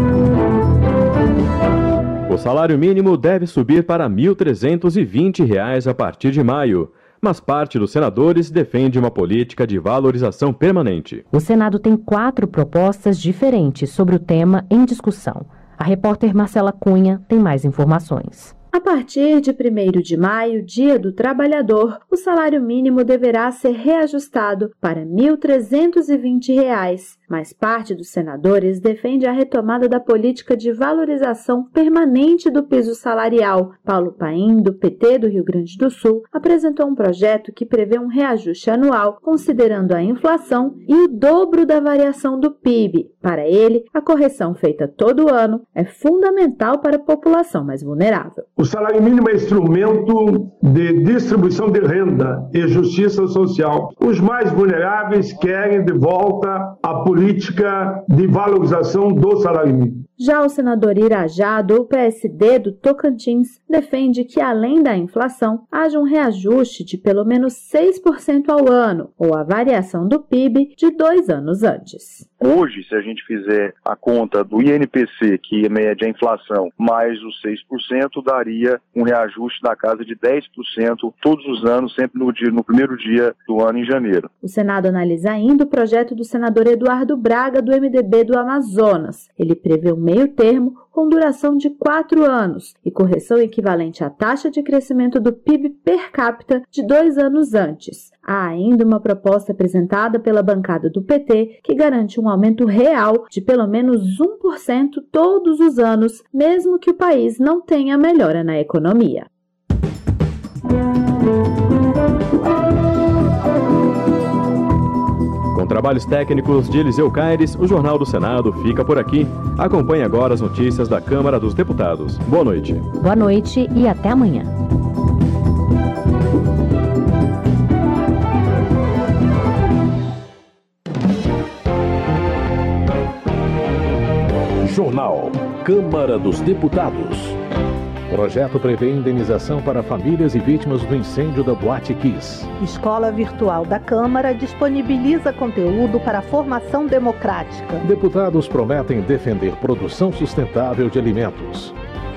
O salário mínimo deve subir para mil trezentos e vinte reais a partir de maio, mas parte dos senadores defende uma política de valorização permanente. O Senado tem quatro propostas diferentes sobre o tema em discussão. A repórter Marcela Cunha tem mais informações. A partir de primeiro de maio, Dia do Trabalhador, o salário mínimo deverá ser reajustado para mil trezentos e vinte reais, mas parte dos senadores defende a retomada da política de valorização permanente do piso salarial. Paulo Paim, do P T do Rio Grande do Sul, apresentou um projeto que prevê um reajuste anual, considerando a inflação e o dobro da variação do P I B. Para ele, a correção feita todo ano é fundamental para a população mais vulnerável. O salário mínimo é instrumento de distribuição de renda e justiça social. Os mais vulneráveis querem de volta a política de valorização do salário mínimo. Já o senador Irajá, do P S D do Tocantins, defende que, além da inflação, haja um reajuste de pelo menos seis por cento ao ano, ou a variação do P I B de dois anos antes. Hoje, se a gente fizer a conta do I N P C, que mede a inflação, mais os seis por cento, daria um reajuste da casa de dez por cento todos os anos, sempre no, dia, no primeiro dia do ano, em janeiro. O Senado analisa ainda o projeto do senador Eduardo Braga, do M D B do Amazonas. Ele prevê um meio termo com duração de quatro anos e correção equivalente à taxa de crescimento do P I B per capita de dois anos antes. Há ainda uma proposta apresentada pela bancada do P T que garante um aumento real de pelo menos um por cento todos os anos, mesmo que o país não tenha melhora na economia. Com trabalhos técnicos de Eliseu Caires, o Jornal do Senado fica por aqui. Acompanhe agora as notícias da Câmara dos Deputados. Boa noite. Boa noite e até amanhã. Jornal Câmara dos Deputados. Projeto prevê indenização para famílias e vítimas do incêndio da Boate Kiss. Escola Virtual da Câmara disponibiliza conteúdo para a formação democrática. Deputados prometem defender produção sustentável de alimentos.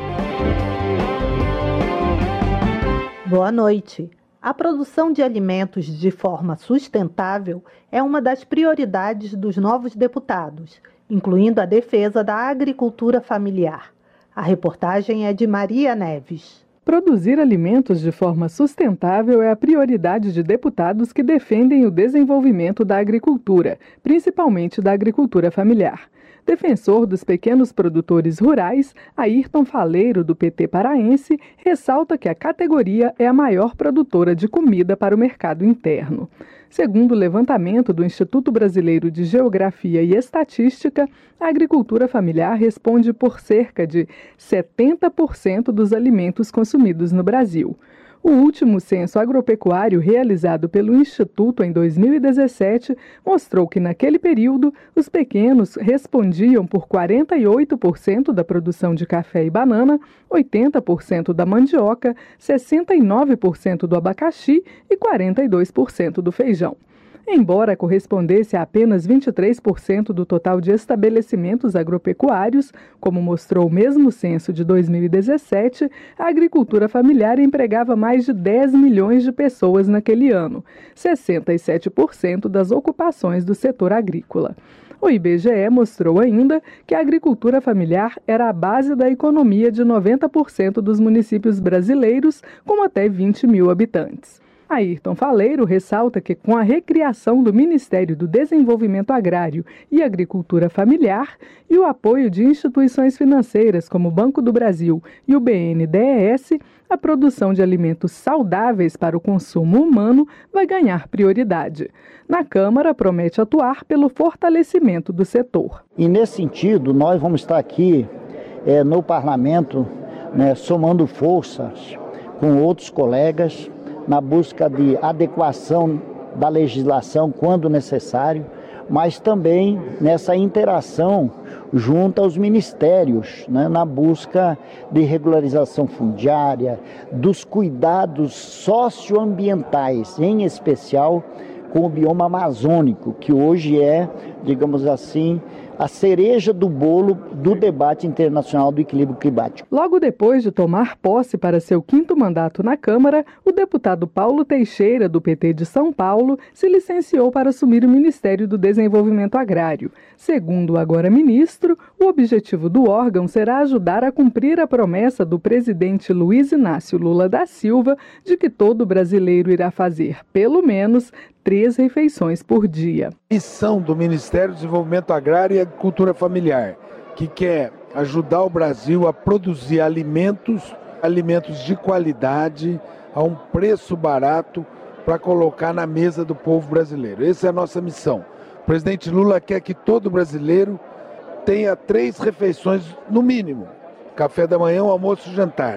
Boa noite. A produção de alimentos de forma sustentável é uma das prioridades dos novos deputados, incluindo a defesa da agricultura familiar. A reportagem é de Maria Neves. Produzir alimentos de forma sustentável é a prioridade de deputados que defendem o desenvolvimento da agricultura, principalmente da agricultura familiar. Defensor dos pequenos produtores rurais, Ayrton Faleiro, do P T paraense, ressalta que a categoria é a maior produtora de comida para o mercado interno. Segundo o levantamento do Instituto Brasileiro de Geografia e Estatística, a agricultura familiar responde por cerca de setenta por cento dos alimentos consumidos no Brasil. O último censo agropecuário realizado pelo Instituto em dois mil e dezessete mostrou que, naquele período, os pequenos respondiam por quarenta e oito por cento da produção de café e banana, oitenta por cento da mandioca, sessenta e nove por cento do abacaxi e quarenta e dois por cento do feijão. Embora correspondesse a apenas vinte e três por cento do total de estabelecimentos agropecuários, como mostrou o mesmo censo de dois mil e dezessete, a agricultura familiar empregava mais de dez milhões de pessoas naquele ano, sessenta e sete por cento das ocupações do setor agrícola. O I B G E mostrou ainda que a agricultura familiar era a base da economia de noventa por cento dos municípios brasileiros com até vinte mil habitantes. Ayrton Faleiro ressalta que, com a recriação do Ministério do Desenvolvimento Agrário e Agricultura Familiar e o apoio de instituições financeiras como o Banco do Brasil e o B N D E S, a produção de alimentos saudáveis para o consumo humano vai ganhar prioridade. Na Câmara, promete atuar pelo fortalecimento do setor. E, nesse sentido, nós vamos estar aqui é, no Parlamento, né, somando forças com outros colegas, na busca de adequação da legislação quando necessário, mas também nessa interação junto aos ministérios, né, na busca de regularização fundiária, dos cuidados socioambientais, em especial com o bioma amazônico, que hoje é, digamos assim, a cereja do bolo do debate internacional do equilíbrio climático. Logo depois de tomar posse para seu quinto mandato na Câmara, o deputado Paulo Teixeira, do P T de São Paulo, se licenciou para assumir o Ministério do Desenvolvimento Agrário. Segundo o agora ministro, o objetivo do órgão será ajudar a cumprir a promessa do presidente Luiz Inácio Lula da Silva de que todo brasileiro irá fazer, pelo menos, três refeições por dia. Missão do Ministério do Desenvolvimento Agrário e Agricultura Familiar, que quer ajudar o Brasil a produzir alimentos, alimentos de qualidade, a um preço barato, para colocar na mesa do povo brasileiro. Essa é a nossa missão. O presidente Lula quer que todo brasileiro tenha três refeições, no mínimo: café da manhã, almoço e jantar.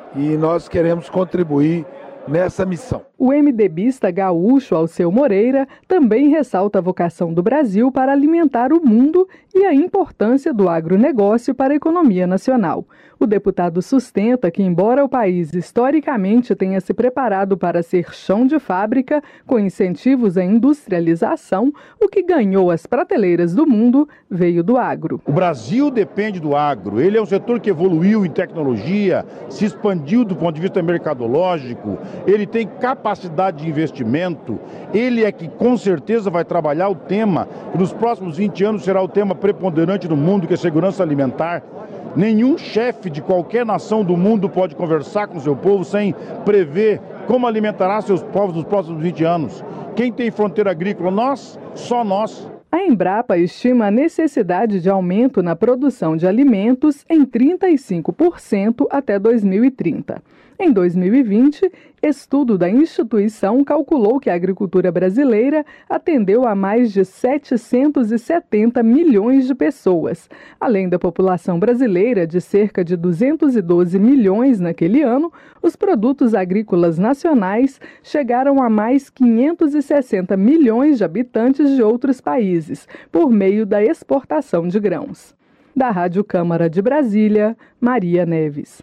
e nós queremos contribuir nessa missão. O MDBista gaúcho Alceu Moreira também ressalta a vocação do Brasil para alimentar o mundo e a importância do agronegócio para a economia nacional. O deputado sustenta que, embora o país historicamente tenha se preparado para ser chão de fábrica, com incentivos à industrialização, o que ganhou as prateleiras do mundo veio do agro. O Brasil depende do agro. Ele é um setor que evoluiu em tecnologia, se expandiu do ponto de vista mercadológico, ele tem capacidade de investimento, ele é que com certeza vai trabalhar o tema, que nos próximos vinte anos será o tema preponderante no mundo, que é segurança alimentar. Nenhum chefe de qualquer nação do mundo pode conversar com seu povo sem prever como alimentará seus povos nos próximos vinte anos. Quem tem fronteira agrícola? Nós, só nós. A Embrapa estima a necessidade de aumento na produção de alimentos em trinta e cinco por cento até dois mil e trinta. Em dois mil e vinte, estudo da instituição calculou que a agricultura brasileira atendeu a mais de setecentos e setenta milhões de pessoas. Além da população brasileira de cerca de duzentos e doze milhões naquele ano, os produtos agrícolas nacionais chegaram a mais quinhentos e sessenta milhões de habitantes de outros países, por meio da exportação de grãos. Da Rádio Câmara de Brasília, Maria Neves.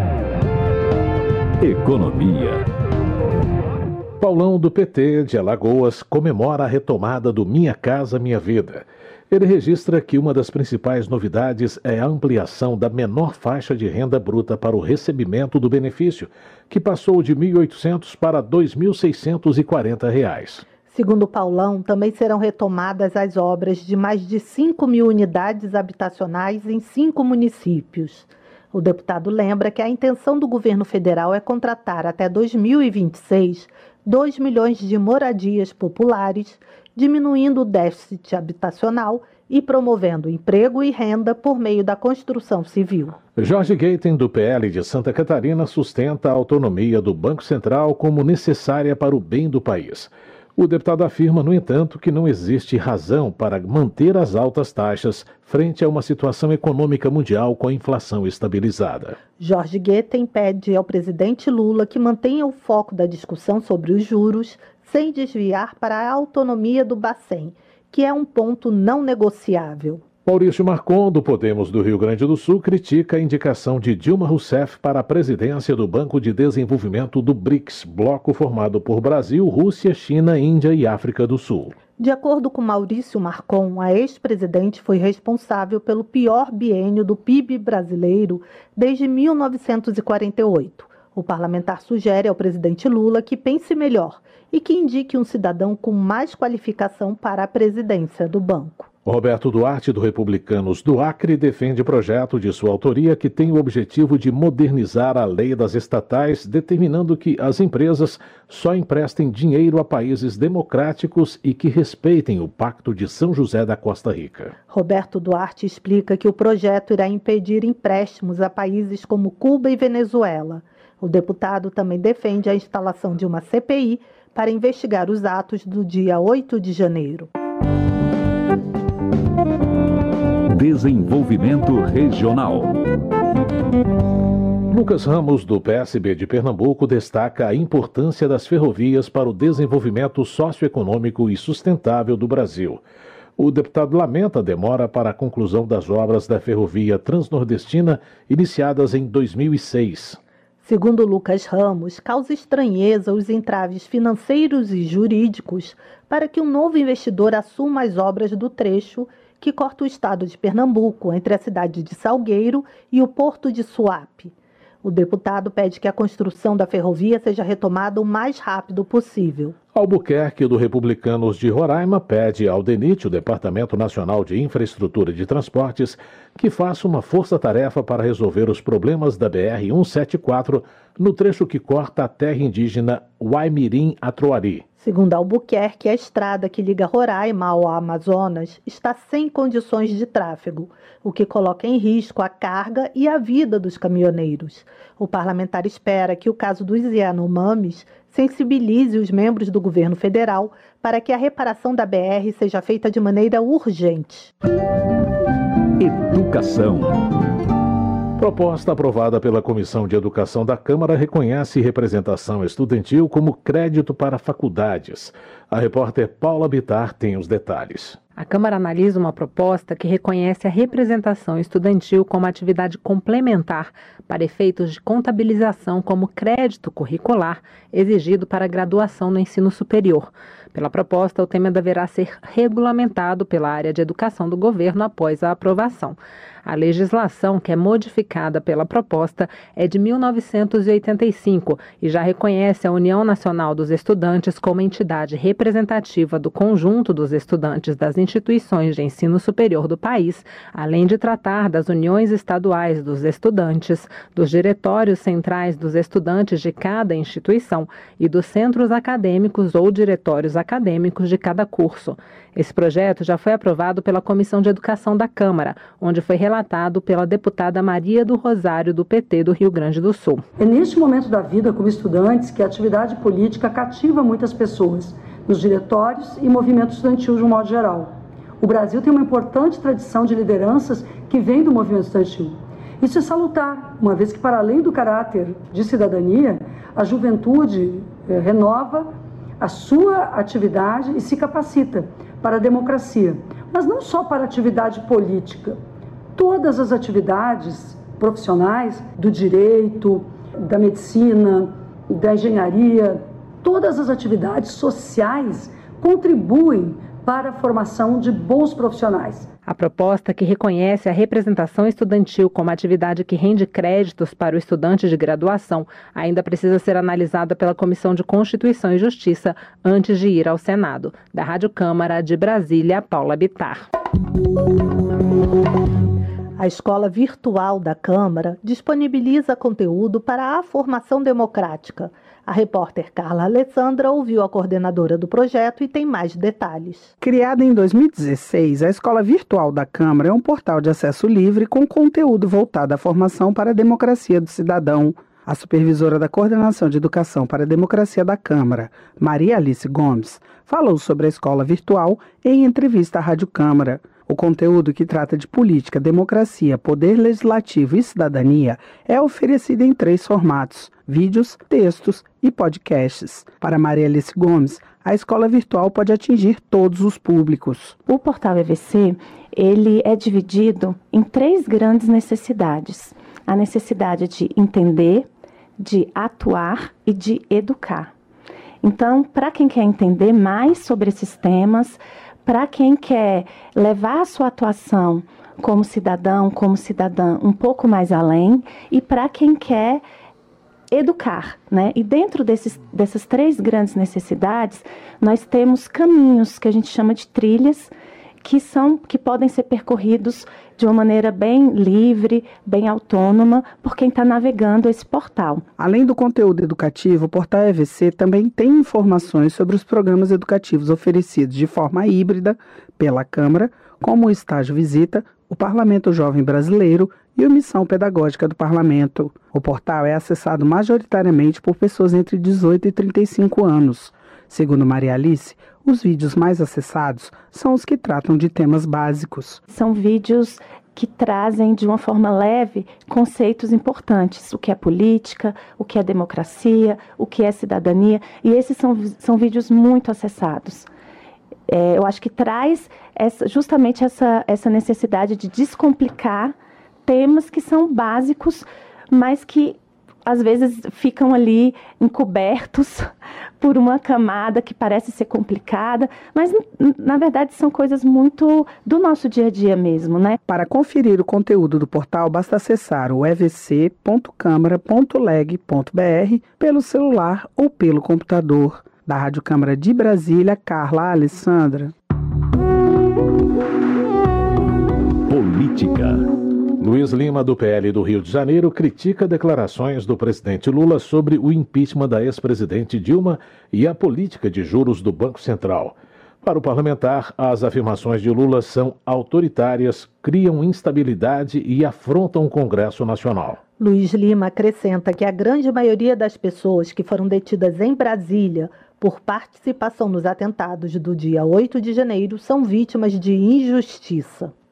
Economia. Paulão do P T de Alagoas comemora a retomada do Minha Casa Minha Vida. Ele registra que uma das principais novidades é a ampliação da menor faixa de renda bruta para o recebimento do benefício, que passou de mil e oitocentos para dois mil seiscentos e quarenta reais. Segundo Paulão, também serão retomadas as obras de mais de cinco mil unidades habitacionais em cinco municípios. O deputado lembra que a intenção do governo federal é contratar até dois mil e vinte e seis dois milhões de moradias populares, diminuindo o déficit habitacional e promovendo emprego e renda por meio da construção civil. Jorge Gaten, do P L de Santa Catarina, sustenta a autonomia do Banco Central como necessária para o bem do país. O deputado afirma, no entanto, que não existe razão para manter as altas taxas frente a uma situação econômica mundial com a inflação estabilizada. Jorge Gaten pede ao presidente Lula que mantenha o foco da discussão sobre os juros sem desviar para a autonomia do Bacen, que é um ponto não negociável. Maurício Marcon, do Podemos do Rio Grande do Sul, critica a indicação de Dilma Rousseff para a presidência do Banco de Desenvolvimento do BRICS, bloco formado por Brasil, Rússia, China, Índia e África do Sul. De acordo com Maurício Marcon, a ex-presidente foi responsável pelo pior biênio do P I B brasileiro desde mil novecentos e quarenta e oito. O parlamentar sugere ao presidente Lula que pense melhor e que indique um cidadão com mais qualificação para a presidência do banco. Roberto Duarte, do Republicanos do Acre, defende projeto de sua autoria que tem o objetivo de modernizar a lei das estatais, determinando que as empresas só emprestem dinheiro a países democráticos e que respeitem o Pacto de São José da Costa Rica. Roberto Duarte explica que o projeto irá impedir empréstimos a países como Cuba e Venezuela. O deputado também defende a instalação de uma C P I para investigar os atos do dia oito de janeiro. Desenvolvimento Regional. Lucas Ramos, do P S B de Pernambuco, destaca a importância das ferrovias para o desenvolvimento socioeconômico e sustentável do Brasil. O deputado lamenta a demora para a conclusão das obras da ferrovia transnordestina iniciadas em dois mil e seis. Segundo Lucas Ramos, causa estranheza os entraves financeiros e jurídicos para que um novo investidor assuma as obras do trecho que corta o estado de Pernambuco, entre a cidade de Salgueiro e o porto de Suape. O deputado pede que a construção da ferrovia seja retomada o mais rápido possível. Albuquerque, do Republicanos de Roraima, pede ao DENIT, o Departamento Nacional de Infraestrutura de Transportes, que faça uma força-tarefa para resolver os problemas da B R cento e setenta e quatro no trecho que corta a terra indígena Uaimirim-Atroari. Segundo Albuquerque, a estrada que liga Roraima ao Amazonas está sem condições de tráfego, o que coloca em risco a carga e a vida dos caminhoneiros. O parlamentar espera que o caso dos Yanomamis sensibilize os membros do governo federal para que a reparação da B R seja feita de maneira urgente. Educação. Proposta aprovada pela Comissão de Educação da Câmara reconhece representação estudantil como crédito para faculdades. A repórter Paula Bittar tem os detalhes. A Câmara analisa uma proposta que reconhece a representação estudantil como atividade complementar para efeitos de contabilização como crédito curricular exigido para a graduação no ensino superior. Pela proposta, o tema deverá ser regulamentado pela área de educação do governo após a aprovação. A legislação que é modificada pela proposta é de mil novecentos e oitenta e cinco e já reconhece a União Nacional dos Estudantes como entidade representativa do conjunto dos estudantes das instituições de ensino superior do país, além de tratar das uniões estaduais dos estudantes, dos diretórios centrais dos estudantes de cada instituição e dos centros acadêmicos ou diretórios acadêmicos de cada curso. Esse projeto já foi aprovado pela Comissão de Educação da Câmara, onde foi relatado pela deputada Maria do Rosário, do P T do Rio Grande do Sul. É neste momento da vida, como estudantes, que a atividade política cativa muitas pessoas, nos diretórios e movimento estudantil de um modo geral. O Brasil tem uma importante tradição de lideranças que vem do movimento estudantil. Isso é salutar, uma vez que, para além do caráter de cidadania, a juventude eh, renova a sua atividade e se capacita para a democracia, mas não só para a atividade política. Todas as atividades profissionais do direito, da medicina, da engenharia, todas as atividades sociais contribuem para a formação de bons profissionais. A proposta, que reconhece a representação estudantil como atividade que rende créditos para o estudante de graduação, ainda precisa ser analisada pela Comissão de Constituição e Justiça antes de ir ao Senado. Da Rádio Câmara de Brasília, Paula Bittar. A Escola Virtual da Câmara disponibiliza conteúdo para a formação democrática. A repórter Carla Alessandra ouviu a coordenadora do projeto e tem mais detalhes. Criada em dois mil e dezesseis, a Escola Virtual da Câmara é um portal de acesso livre com conteúdo voltado à formação para a democracia do cidadão. A supervisora da Coordenação de Educação para a Democracia da Câmara, Maria Alice Gomes, falou sobre a escola virtual em entrevista à Rádio Câmara. O conteúdo, que trata de política, democracia, poder legislativo e cidadania, é oferecido em três formatos: vídeos, textos e podcasts. Para Maria Alice Gomes, a escola virtual pode atingir todos os públicos. O portal E V C, ele é dividido em três grandes necessidades: a necessidade de entender, de atuar e de educar. Então, para quem quer entender mais sobre esses temas, para quem quer levar a sua atuação como cidadão, como cidadã um pouco mais além, e para quem quer educar, né? E dentro desses, dessas três grandes necessidades, nós temos caminhos que a gente chama de trilhas, que são, que podem ser percorridos de uma maneira bem livre, bem autônoma, por quem está navegando esse portal. Além do conteúdo educativo, o portal E V C também tem informações sobre os programas educativos oferecidos de forma híbrida pela Câmara, como o Estágio Visita, o Parlamento Jovem Brasileiro e a Missão Pedagógica do Parlamento. O portal é acessado majoritariamente por pessoas entre dezoito e trinta e cinco anos. Segundo Maria Alice, os vídeos mais acessados são os que tratam de temas básicos. São vídeos que trazem de uma forma leve conceitos importantes: o que é política, o que é democracia, o que é cidadania, e esses são, são vídeos muito acessados. É, eu acho que traz essa, justamente essa, essa necessidade de descomplicar temas que são básicos, mas que às vezes ficam ali encobertos por uma camada que parece ser complicada, mas na verdade são coisas muito do nosso dia a dia mesmo, né? Para conferir o conteúdo do portal, basta acessar o e v c ponto câmara ponto leg ponto b r pelo celular ou pelo computador. Da Rádio Câmara de Brasília, Carla Alessandra. Política. Luiz Lima, do P L do Rio de Janeiro, critica declarações do presidente Lula sobre o impeachment da ex-presidente Dilma e a política de juros do Banco Central. Para o parlamentar, as afirmações de Lula são autoritárias, criam instabilidade e afrontam o Congresso Nacional. Luiz Lima acrescenta que a grande maioria das pessoas que foram detidas em Brasília por participação nos atentados do dia oito de janeiro são vítimas de injustiça.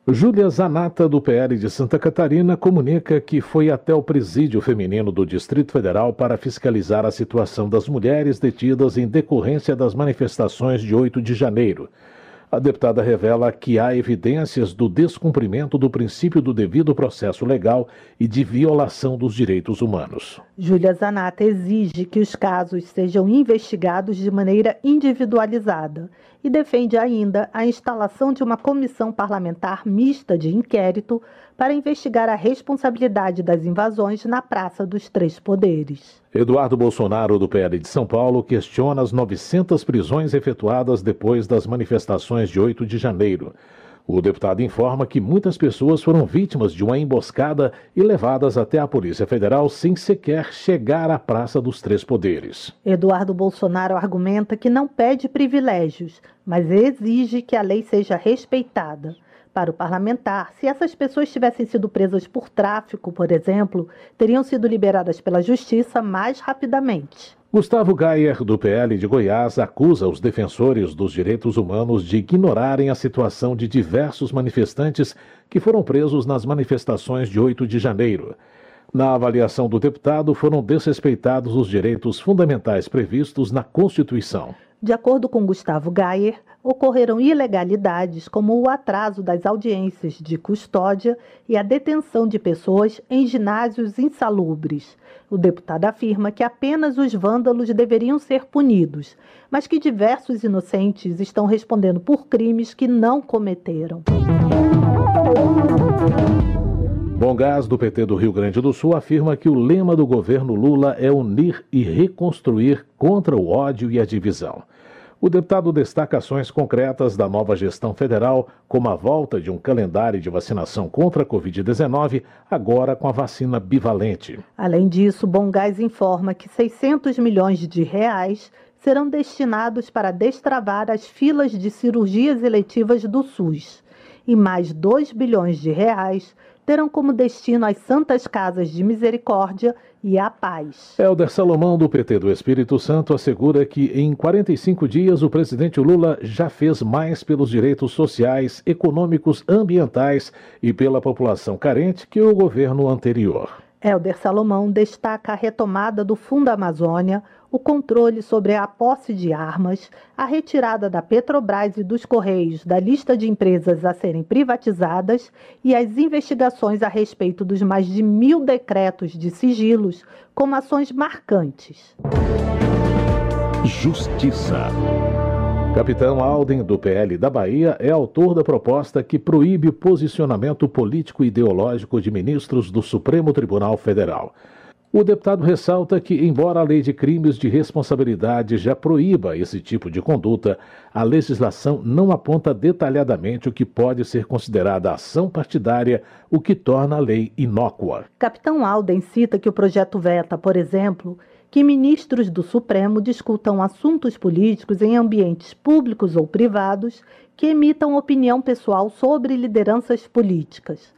Júlia Zanata, do P L de Santa Catarina, comunica que foi até o presídio feminino do Distrito Federal para fiscalizar a situação das mulheres detidas em decorrência das manifestações de oito de janeiro. A deputada revela que há evidências do descumprimento do princípio do devido processo legal e de violação dos direitos humanos. Júlia Zanata exige que os casos sejam investigados de maneira individualizada e defende ainda a instalação de uma comissão parlamentar mista de inquérito para investigar a responsabilidade das invasões na Praça dos Três Poderes. Eduardo Bolsonaro, do P L de São Paulo, questiona as novecentas prisões efetuadas depois das manifestações de oito de janeiro. O deputado informa que muitas pessoas foram vítimas de uma emboscada e levadas até a Polícia Federal sem sequer chegar à Praça dos Três Poderes. Eduardo Bolsonaro argumenta que não pede privilégios, mas exige que a lei seja respeitada. Para o parlamentar, se essas pessoas tivessem sido presas por tráfico, por exemplo, teriam sido liberadas pela Justiça mais rapidamente. Gustavo Gayer, do P L de Goiás, acusa os defensores dos direitos humanos de ignorarem a situação de diversos manifestantes que foram presos nas manifestações de oito de janeiro. Na avaliação do deputado, foram desrespeitados os direitos fundamentais previstos na Constituição. De acordo com Gustavo Gayer, ocorreram ilegalidades como o atraso das audiências de custódia e a detenção de pessoas em ginásios insalubres. O deputado afirma que apenas os vândalos deveriam ser punidos, mas que diversos inocentes estão respondendo por crimes que não cometeram. Bom Gás, do P T do Rio Grande do Sul, afirma que o lema do governo Lula é unir e reconstruir contra o ódio e a divisão. O deputado destaca ações concretas da nova gestão federal, como a volta de um calendário de vacinação contra a covid dezenove, agora com a vacina bivalente. Além disso, Bom Gás informa que seiscentos milhões de reais serão destinados para destravar as filas de cirurgias eletivas do SUS. E mais dois bilhões de reais terão como destino as Santas Casas de Misericórdia e a Paz. Helder Salomão, do P T do Espírito Santo, assegura que em quarenta e cinco dias o presidente Lula já fez mais pelos direitos sociais, econômicos, ambientais e pela população carente que o governo anterior. Helder Salomão destaca a retomada do Fundo Amazônia, o controle sobre a posse de armas, a retirada da Petrobras e dos Correios da lista de empresas a serem privatizadas e as investigações a respeito dos mais de mil decretos de sigilos, como ações marcantes. Justiça. Capitão Alden, do P L da Bahia, é autor da proposta que proíbe o posicionamento político e ideológico de ministros do Supremo Tribunal Federal. O deputado ressalta que, embora a lei de crimes de responsabilidade já proíba esse tipo de conduta, a legislação não aponta detalhadamente o que pode ser considerada ação partidária, o que torna a lei inócua. Capitão Alden cita que o projeto veta, por exemplo, que ministros do Supremo discutam assuntos políticos em ambientes públicos ou privados que emitam opinião pessoal sobre lideranças políticas.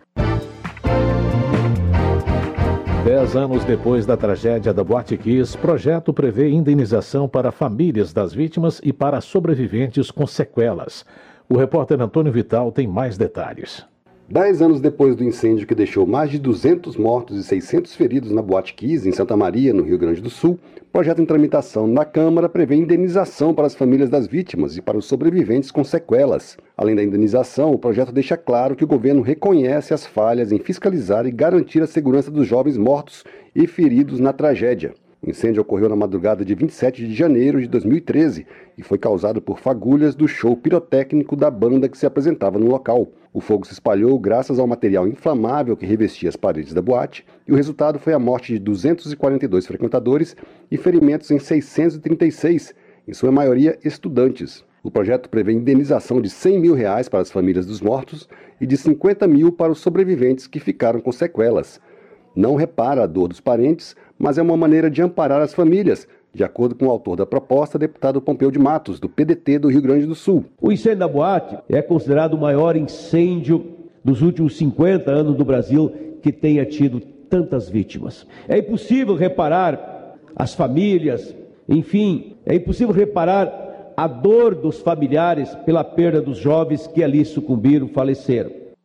Dez anos depois da tragédia da Boate Kiss, projeto prevê indenização para famílias das vítimas e para sobreviventes com sequelas. O repórter Antônio Vital tem mais detalhes. Dez anos depois do incêndio que deixou mais de duzentos mortos e seiscentos feridos na Boate Kiss, em Santa Maria, no Rio Grande do Sul, o projeto em tramitação na Câmara prevê indenização para as famílias das vítimas e para os sobreviventes com sequelas. Além da indenização, o projeto deixa claro que o governo reconhece as falhas em fiscalizar e garantir a segurança dos jovens mortos e feridos na tragédia. O incêndio ocorreu na madrugada de vinte e sete de janeiro de dois mil e treze e foi causado por fagulhas do show pirotécnico da banda que se apresentava no local. O fogo se espalhou graças ao material inflamável que revestia as paredes da boate e o resultado foi a morte de duzentos e quarenta e dois frequentadores e ferimentos em seiscentos e trinta e seis, em sua maioria estudantes. O projeto prevê indenização de cem mil reais para as famílias dos mortos e de cinquenta mil para os sobreviventes que ficaram com sequelas. Não repara a dor dos parentes, mas é uma maneira de amparar as famílias, de acordo com o autor da proposta, deputado Pompeu de Matos, do P D T do Rio Grande do Sul. O incêndio da boate é considerado o maior incêndio dos últimos cinquenta anos do Brasil que tenha tido tantas vítimas. É impossível reparar as famílias, enfim, é impossível reparar a dor dos familiares pela perda dos jovens que ali sucumbiram, faleceram.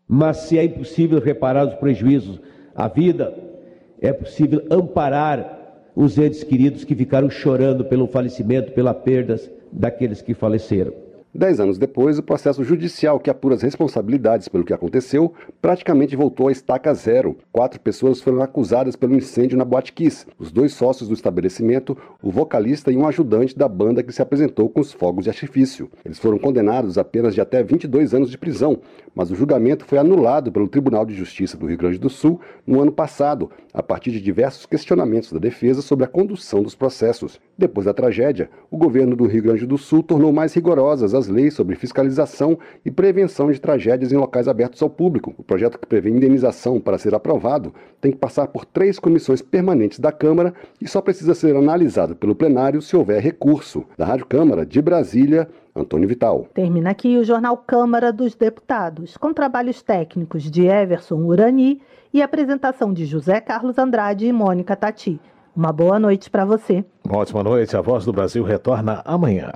Mas se é impossível reparar os prejuízos à vida, é possível amparar os entes queridos que ficaram chorando pelo falecimento, pela perda daqueles que faleceram. Dez anos depois, o processo judicial que apura as responsabilidades pelo que aconteceu praticamente voltou à estaca zero. Quatro pessoas foram acusadas pelo incêndio na Boate Kiss. Os dois sócios do estabelecimento, o vocalista e um ajudante da banda que se apresentou com os fogos de artifício. Eles foram condenados a penas de até vinte e dois anos de prisão, mas o julgamento foi anulado pelo Tribunal de Justiça do Rio Grande do Sul no ano passado, a partir de diversos questionamentos da defesa sobre a condução dos processos. Depois da tragédia, o governo do Rio Grande do Sul tornou mais rigorosas as leis sobre fiscalização e prevenção de tragédias em locais abertos ao público. O projeto que prevê indenização para ser aprovado tem que passar por três comissões permanentes da Câmara e só precisa ser analisado pelo plenário se houver recurso. Da Rádio Câmara de Brasília, Antônio Vital. Termina aqui o Jornal Câmara dos Deputados, com trabalhos técnicos de Everson Urani e apresentação de José Carlos Andrade e Mônica Tati. Uma boa noite para você. Uma ótima noite. A Voz do Brasil retorna amanhã.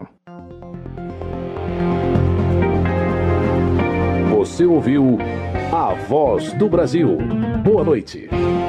Você ouviu A Voz do Brasil. Boa noite.